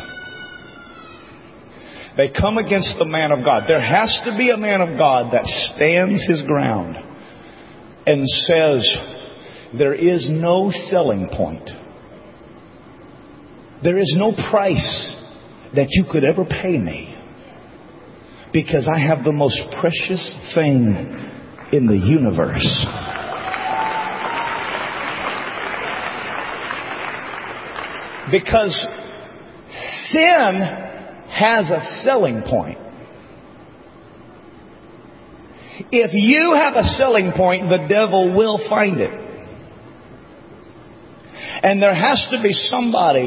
They come against the man of God. There has to be a man of God that stands his ground and says, there is no selling point. There is no price that you could ever pay me, because I have the most precious thing in the universe. Because sin has a selling point. If you have a selling point, the devil will find it. And there has to be somebody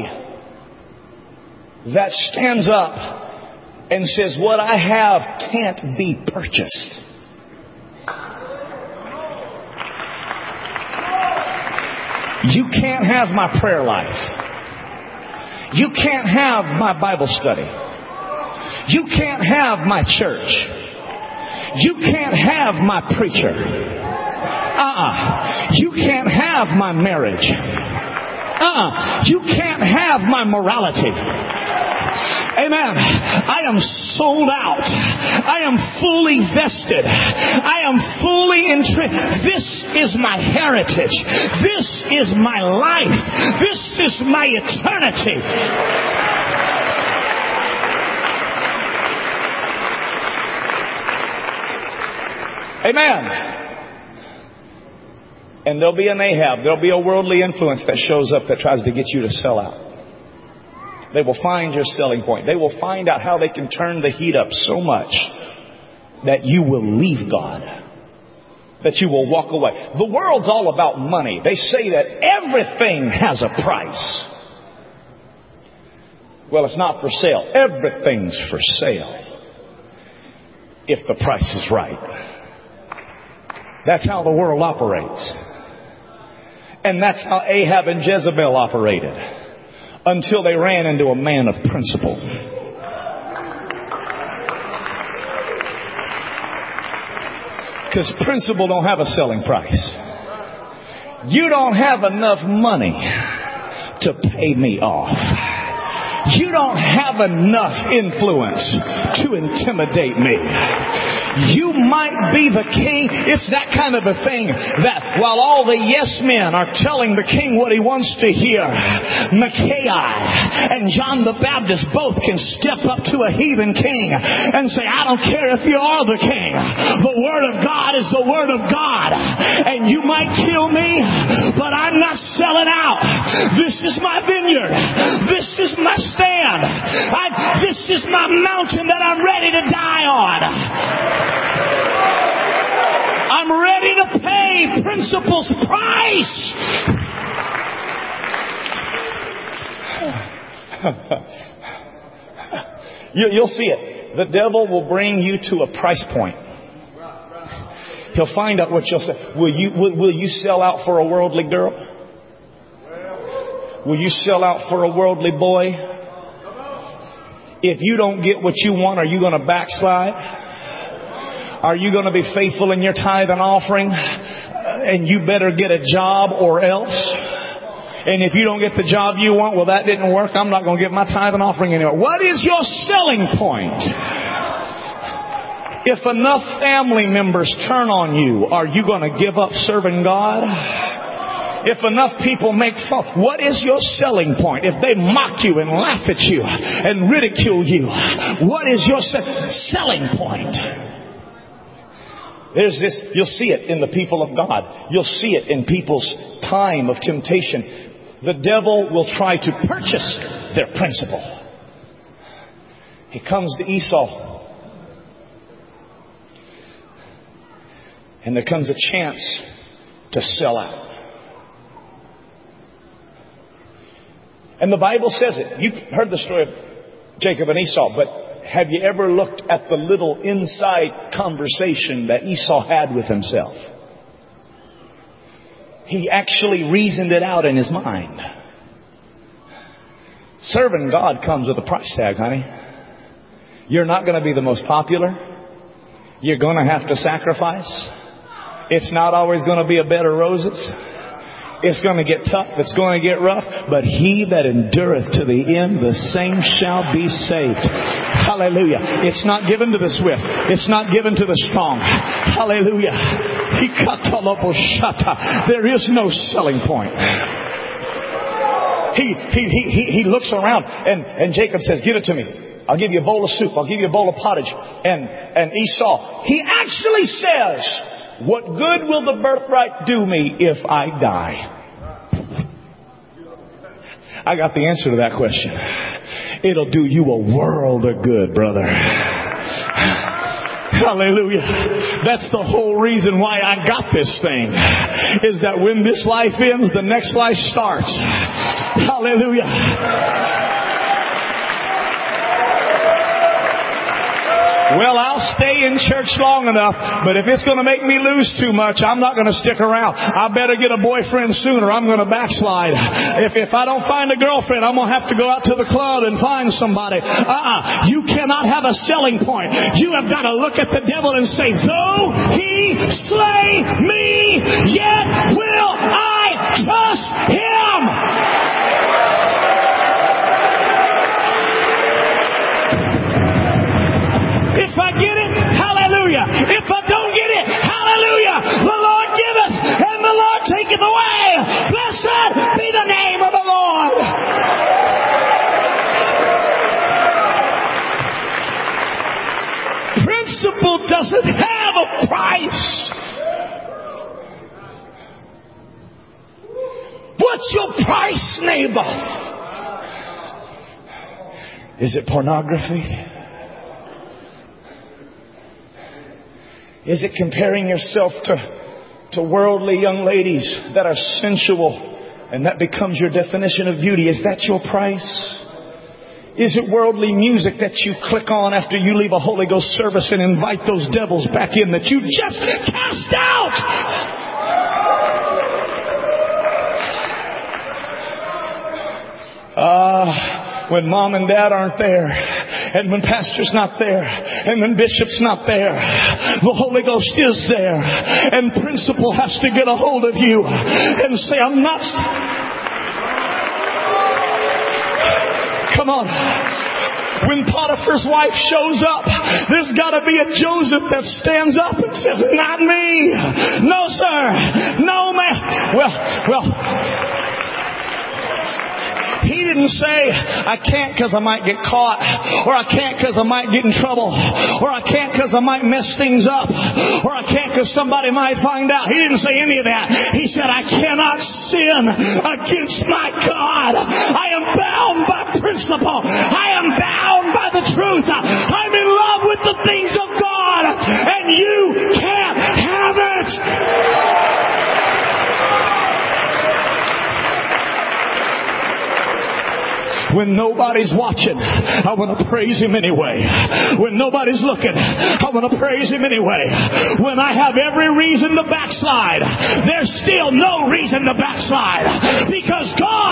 that stands up and says, what I have can't be purchased. You can't have my prayer life. You can't have my Bible study. You can't have my church. You can't have my preacher. You can't have my marriage. You can't have my morality. Amen. I am sold out. I am fully vested. I am fully entrenched. This is my heritage. This is my life. This is my eternity. Amen. And there'll be an Ahab. There'll be a worldly influence that shows up that tries to get you to sell out. They will find your selling point. They will find out how they can turn the heat up so much that you will leave God. That you will walk away. The world's all about money. They say that everything has a price. Well, it's not for sale. Everything's for sale if the price is right. That's how the world operates. And that's how Ahab and Jezebel operated. Until they ran into a man of principle. Because principle don't have a selling price. You don't have enough money to pay me off. You don't have enough influence to intimidate me. You might be the king. It's that kind of a thing that while all the yes men are telling the king what he wants to hear, Micaiah and John the Baptist both can step up to a heathen king and say, I don't care if you are the king. The word of God is the word of God. And you might kill me, but I'm not selling out. This is my vineyard. This is my stand. This is my mountain that I'm ready to die on. I'm ready to pay principle's price. You'll see it. The devil will bring you to a price point. He'll find out what you'll say. Will you sell out for a worldly girl? Will you sell out for a worldly boy? If you don't get what you want, are you going to backslide? Are you going to be faithful in your tithe and offering? And you better get a job or else. And if you don't get the job you want, well, that didn't work. I'm not going to give my tithe and offering anymore. What is your selling point? If enough family members turn on you, are you going to give up serving God? If enough people make fun, what is your selling point? If they mock you and laugh at you and ridicule you, what is your selling point? There's this, you'll see it in the people of God. You'll see it in people's time of temptation. The devil will try to purchase their principle. He comes to Esau. And there comes a chance to sell out. And the Bible says it. You've heard the story of Jacob and Esau, but have you ever looked at the little inside conversation that Esau had with himself? He actually reasoned it out in his mind. Serving God comes with a price tag, honey. You're not going to be the most popular. You're going to have to sacrifice. It's not always going to be a bed of roses. It's going to get tough. It's going to get rough. But he that endureth to the end, the same shall be saved. Hallelujah. It's not given to the swift. It's not given to the strong. Hallelujah. There is no selling point. He looks around and Jacob says, give it to me. I'll give you a bowl of soup. I'll give you a bowl of pottage. And Esau, he actually says, what good will the birthright do me if I die? I got the answer to that question. It'll do you a world of good, brother. Hallelujah. That's the whole reason why I got this thing. Is that when this life ends, the next life starts. Hallelujah. Well, I'll stay in church long enough, but if it's going to make me lose too much, I'm not going to stick around. I better get a boyfriend soon or I'm going to backslide. If I don't find a girlfriend, I'm going to have to go out to the club and find somebody. You cannot have a selling point. You have got to look at the devil and say, though he slay me, yet will I trust him. If I get it, hallelujah. If I don't get it, hallelujah. The Lord giveth and the Lord taketh away. Blessed be the name of the Lord. Principle doesn't have a price. What's your price, neighbor? Is it pornography? Is it comparing yourself to worldly young ladies that are sensual and that becomes your definition of beauty? Is that your price? Is it worldly music that you click on after you leave a Holy Ghost service and invite those devils back in that you just cast out? When mom and dad aren't there, and when pastor's not there, and when bishop's not there, the Holy Ghost is there, and principle has to get a hold of you and say, I'm not... Come on. When Potiphar's wife shows up, there's got to be a Joseph that stands up and says, not me. No, sir. No, ma'am. Well, he didn't say, I can't because I might get caught, or I can't because I might get in trouble, or I can't because I might mess things up, or I can't because somebody might find out. He didn't say any of that. He said, I cannot sin against my God. I am bound by principle. I am bound by the truth. I'm in love with the things of God, and you can't have it. When nobody's watching, I want to praise Him anyway. When nobody's looking, I want to praise Him anyway. When I have every reason to backslide, there's still no reason to backslide. Because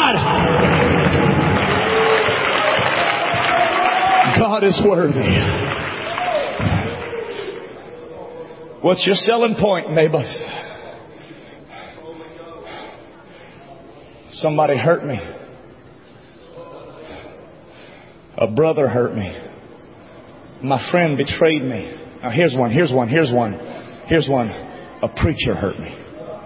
God is worthy. What's your selling point, neighbor? Somebody hurt me. A brother hurt me. My friend betrayed me. Now here's one. A preacher hurt me.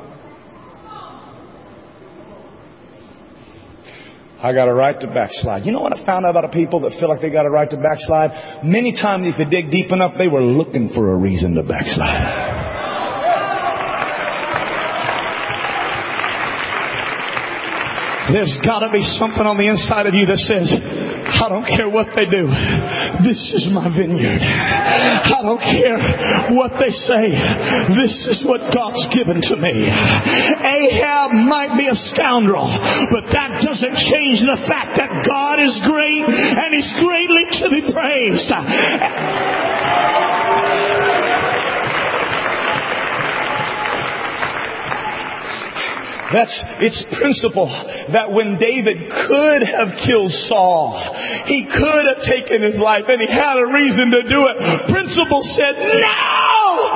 I got a right to backslide. You know what I found out about people that feel like they got a right to backslide? Many times if you dig deep enough, they were looking for a reason to backslide. There's got to be something on the inside of you that says, I don't care what they do. This is my vineyard. I don't care what they say. This is what God's given to me. Ahab might be a scoundrel, but that doesn't change the fact that God is great and He's greatly to be praised. It's principle that when David could have killed Saul, he could have taken his life and he had a reason to do it. Principle said, no!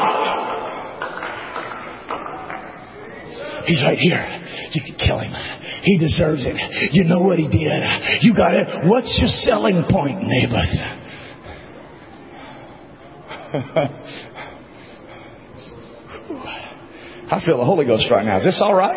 He's right here. You can kill him. He deserves it. You know what he did. You got it. What's your selling point, Naboth? I feel the Holy Ghost right now. Is this all right?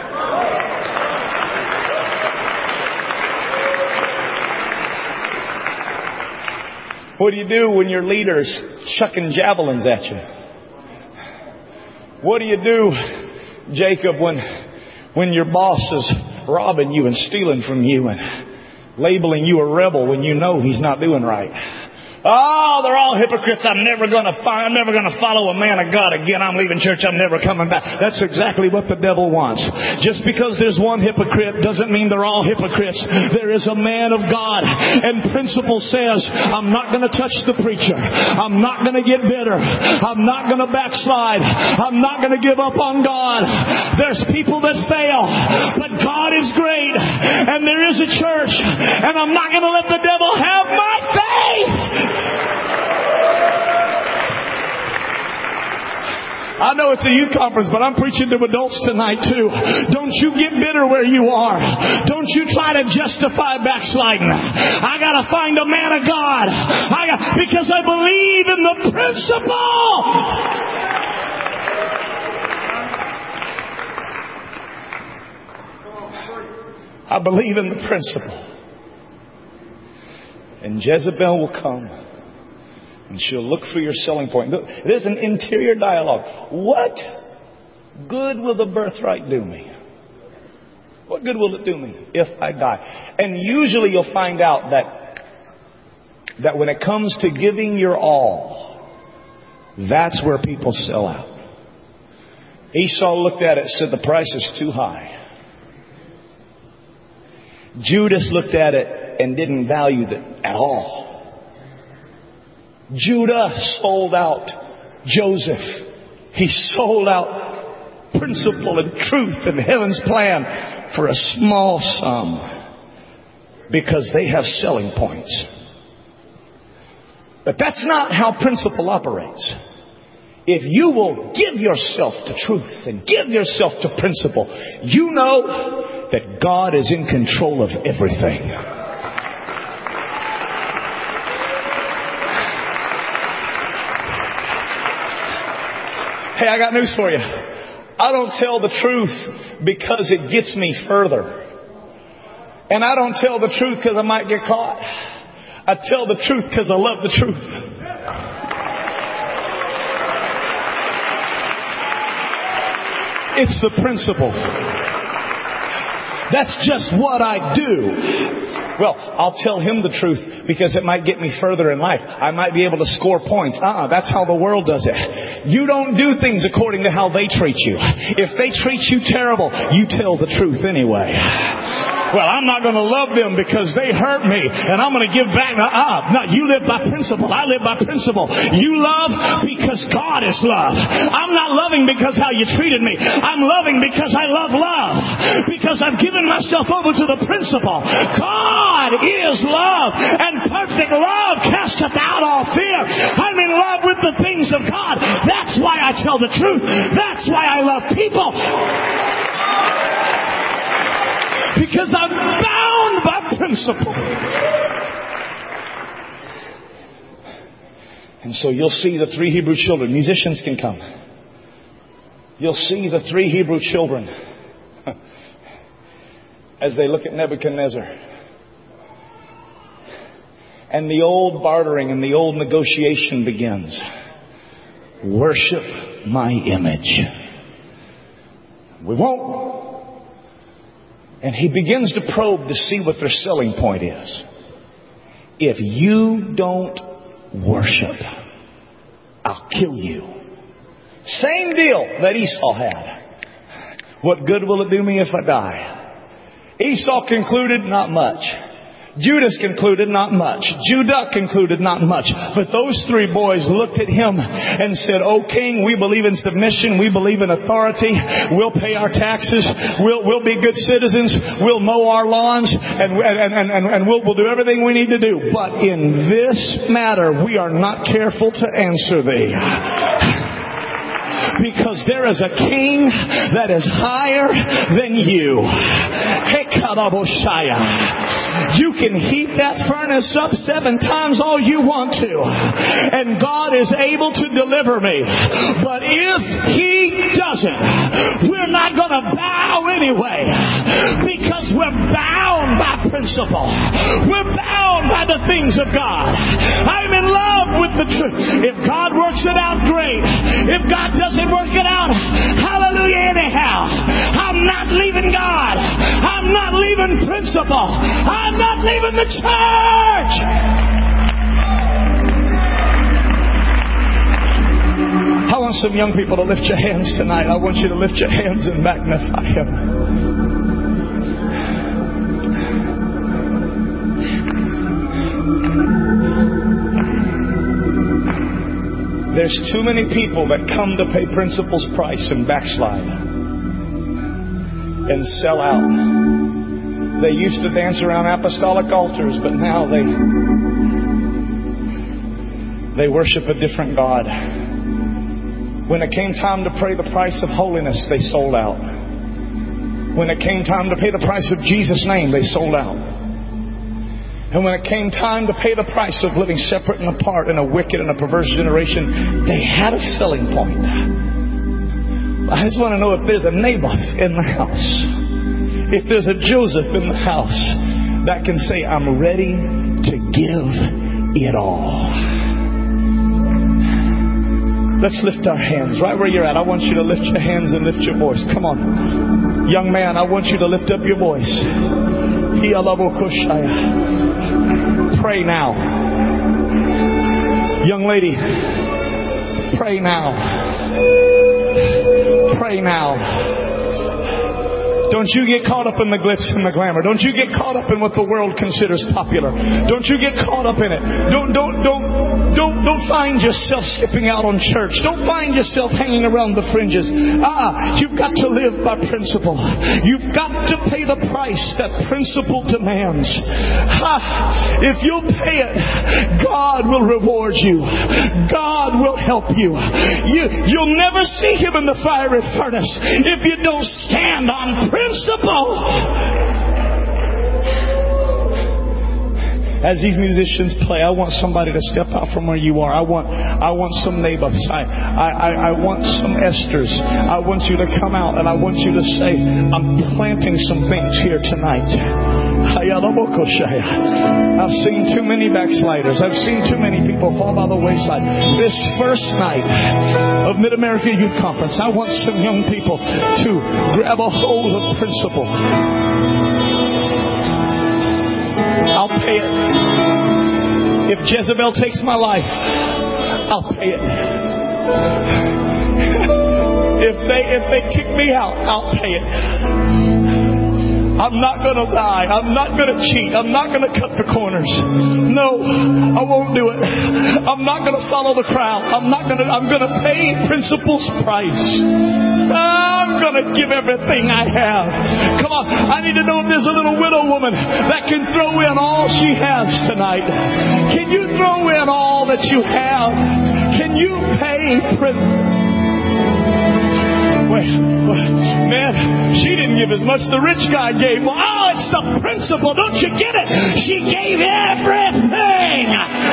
What do you do when your leader's chucking javelins at you? What do you do, Jacob, when your boss is robbing you and stealing from you and labeling you a rebel when you know he's not doing right? Oh, they're all hypocrites. I'm never going to follow a man of God again. I'm leaving church. I'm never coming back. That's exactly what the devil wants. Just because there's one hypocrite doesn't mean they're all hypocrites. There is a man of God. And principle says, I'm not going to touch the preacher. I'm not going to get bitter. I'm not going to backslide. I'm not going to give up on God. There's people that fail, but God is great. And there is a church. And I'm not going to let the devil have my faith. I know it's a youth conference, but I'm preaching to adults tonight too. Don't you get bitter where you are. Don't you try to justify backsliding. I got to find a man of God. Because I believe in the principle. I believe in the principle. And Jezebel will come and she'll look for your selling point. There's an interior dialogue. What good will the birthright do me? What good will it do me if I die? And usually you'll find out that when it comes to giving your all, that's where people sell out. Esau looked at it and said, the price is too high. Judas looked at it and didn't value it at all. Judah sold out Joseph. He sold out principle and truth and heaven's plan for a small sum because they have selling points. But that's not how principle operates. If you will give yourself to truth and give yourself to principle, you know that God is in control of everything. Hey, I got news for you. I don't tell the truth because it gets me further. And I don't tell the truth because I might get caught. I tell the truth because I love the truth. It's the principle. That's just what I do. Well, I'll tell him the truth because it might get me further in life. I might be able to score points. That's how the world does it. You don't do things according to how they treat you. If they treat you terrible, you tell the truth anyway. Well, I'm not going to love them because they hurt me and I'm going to give back. No, you live by principle. I live by principle. You love because God is love. I'm not loving because how you treated me. I'm loving because I love love. Because I've given myself over to the principle. God is love, and perfect love casteth out all fear. I'm in love with the things of God. That's why I tell the truth. That's why I love people. Because I'm bound by principle. And so you'll see the 3 Hebrew children. Musicians can come. You'll see the 3 Hebrew children as they look at Nebuchadnezzar. And the old bartering and the old negotiation begins. Worship my image. We won't. And he begins to probe to see what their selling point is. if you don't worship, I'll kill you. Same deal that Esau had. What good will it do me if I die? Esau concluded, not much. Judas concluded, not much. Judah concluded, not much. But those three boys looked at him and said, "O King, we believe in submission. We believe in authority. We'll pay our taxes. We'll be good citizens. We'll mow our lawns. And we'll do everything we need to do. But in this matter, we are not careful to answer thee. Because there is a king that is higher than you." You can heat that furnace up 7 times all you want to, and God is able to deliver me. But if He doesn't, we're not going to bow anyway, because we're bound by principle. We're bound by the things of God. I'm in love with the truth. If God works it out, great. If God doesn't work it out, hallelujah anyhow. I'm not leaving God. I'm not leaving principle. I'm not leaving the church. I want some young people to lift your hands tonight. I want you to lift your hands and magnify Him. There's too many people that come to pay principal's price and backslide and sell out. They used to dance around apostolic altars, but now they worship a different God. When it came time to pay the price of holiness, they sold out. When it came time to pay the price of Jesus' name, they sold out. And when it came time to pay the price of living separate and apart in a wicked and a perverse generation, they had a selling point. I just want to know if there's a Naboth in the house, if there's a Joseph in the house that can say, "I'm ready to give it all." Let's lift our hands right where you're at. I want you to lift your hands and lift your voice. Come on. Young man, I want you to lift up your voice. Pray now. Young lady, pray now. Pray now. Don't you get caught up in the glitz and the glamour. Don't you get caught up in what the world considers popular. Don't you get caught up in it. Don't find yourself skipping out on church. Don't find yourself hanging around the fringes. You've got to live by principle. You've got to pay the price that principle demands. If you'll pay it, God will reward you. God will help you. You'll never see Him in the fiery furnace if you don't stand on principle. As these musicians play, I want somebody to step out from where you are. I want some Naboths. I want some Esthers. I want you to come out and I want you to say, "I'm planting some things here tonight." I've seen too many backsliders. I've seen too many people fall by the wayside. This first night of Mid-America Youth Conference, I want some young people to grab a hold of principle. I'll pay it. If Jezebel takes my life, I'll pay it. If they kick me out, I'll pay it. I'm not going to lie. I'm not going to cheat. I'm not going to cut the corners. No, I won't do it. I'm not going to follow the crowd. I'm going to pay principle's price. I'm going to give everything I have. Come on. I need to know if there's a little widow woman that can throw in all she has tonight. Can you throw in all that you have? Can you pay principle? Man, she didn't give as much the rich guy gave. Well, it's the principle. Don't you get it? She gave everything.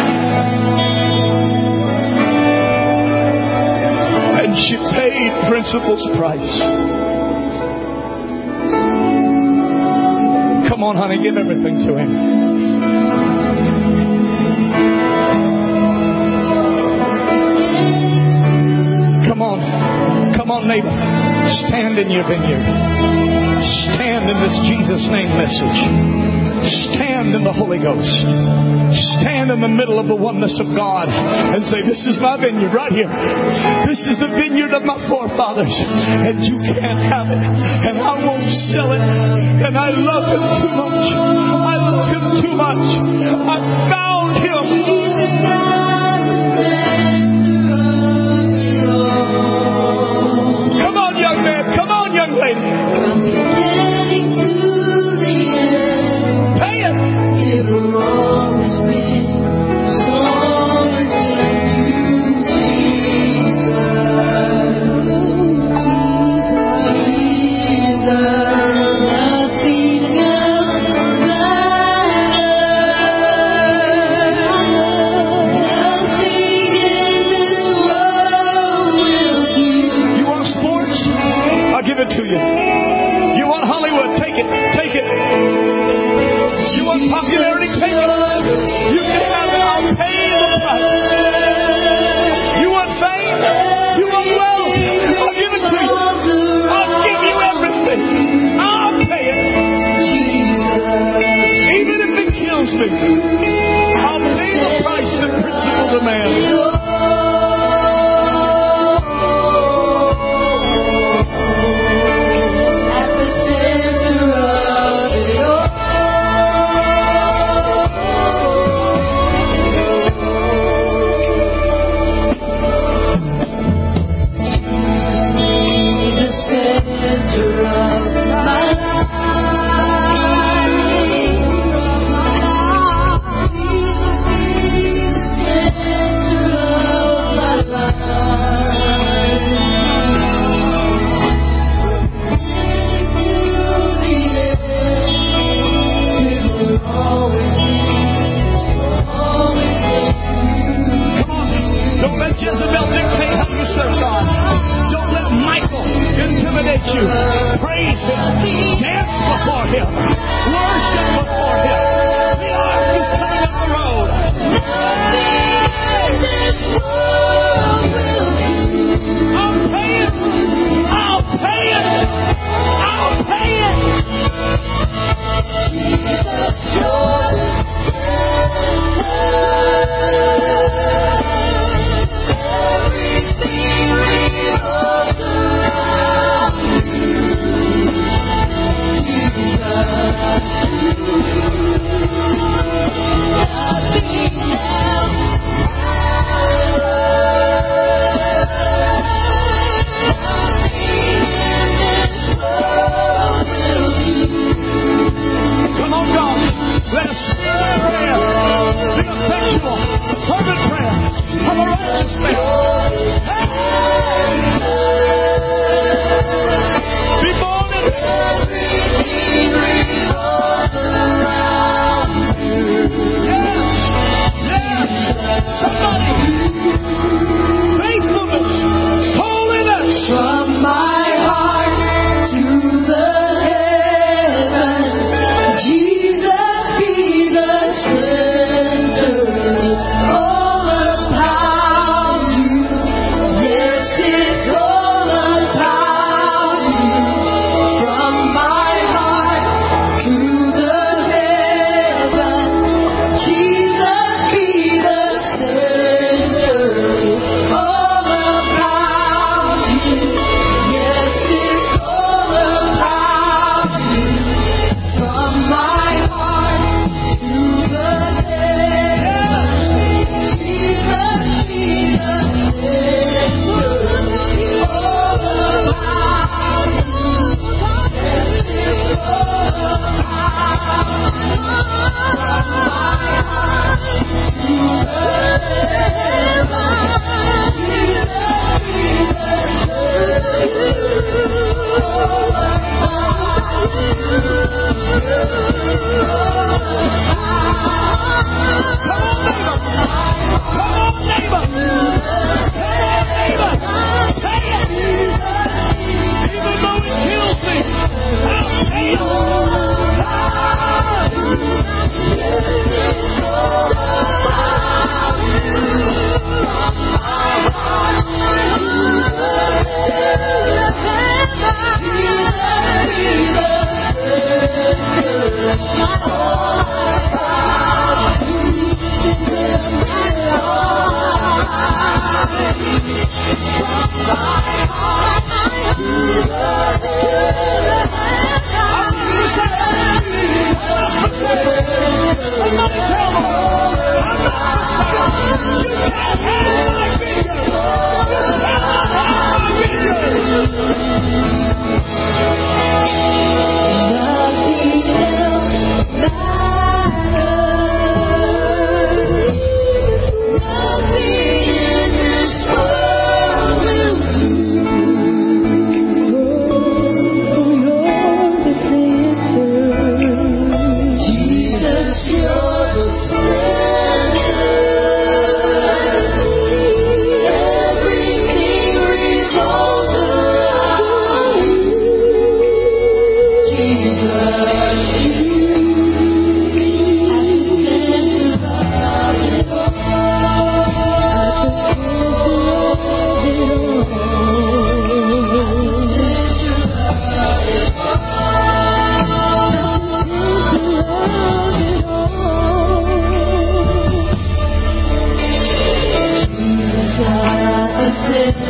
And she paid principle's price. Come on, honey, give everything to Him. Come on, neighbor. Stand in your vineyard. Stand in this Jesus name message. Stand in the Holy Ghost. Stand in the middle of the oneness of God and say, this is my vineyard right here. This is the vineyard of my forefathers. And you can't have it. And I won't sell it. And I love Him too much. I love Him too much. I found Him. Come on, young man. Come on, young lady. From beginning to the end. Pay it. It will always be stronger than you, Jesus. Nothing else matters. Nothing in this world will do. You want sports? I'll give it to you. You want Hollywood? Take it. Take it. You want popularity? Take it. You can have it. I'll pay the price. You want fame? You want wealth? I'll give it to you. I'll give you everything. I'll pay it. Even if it kills me, I'll pay the price that principle demands. sin.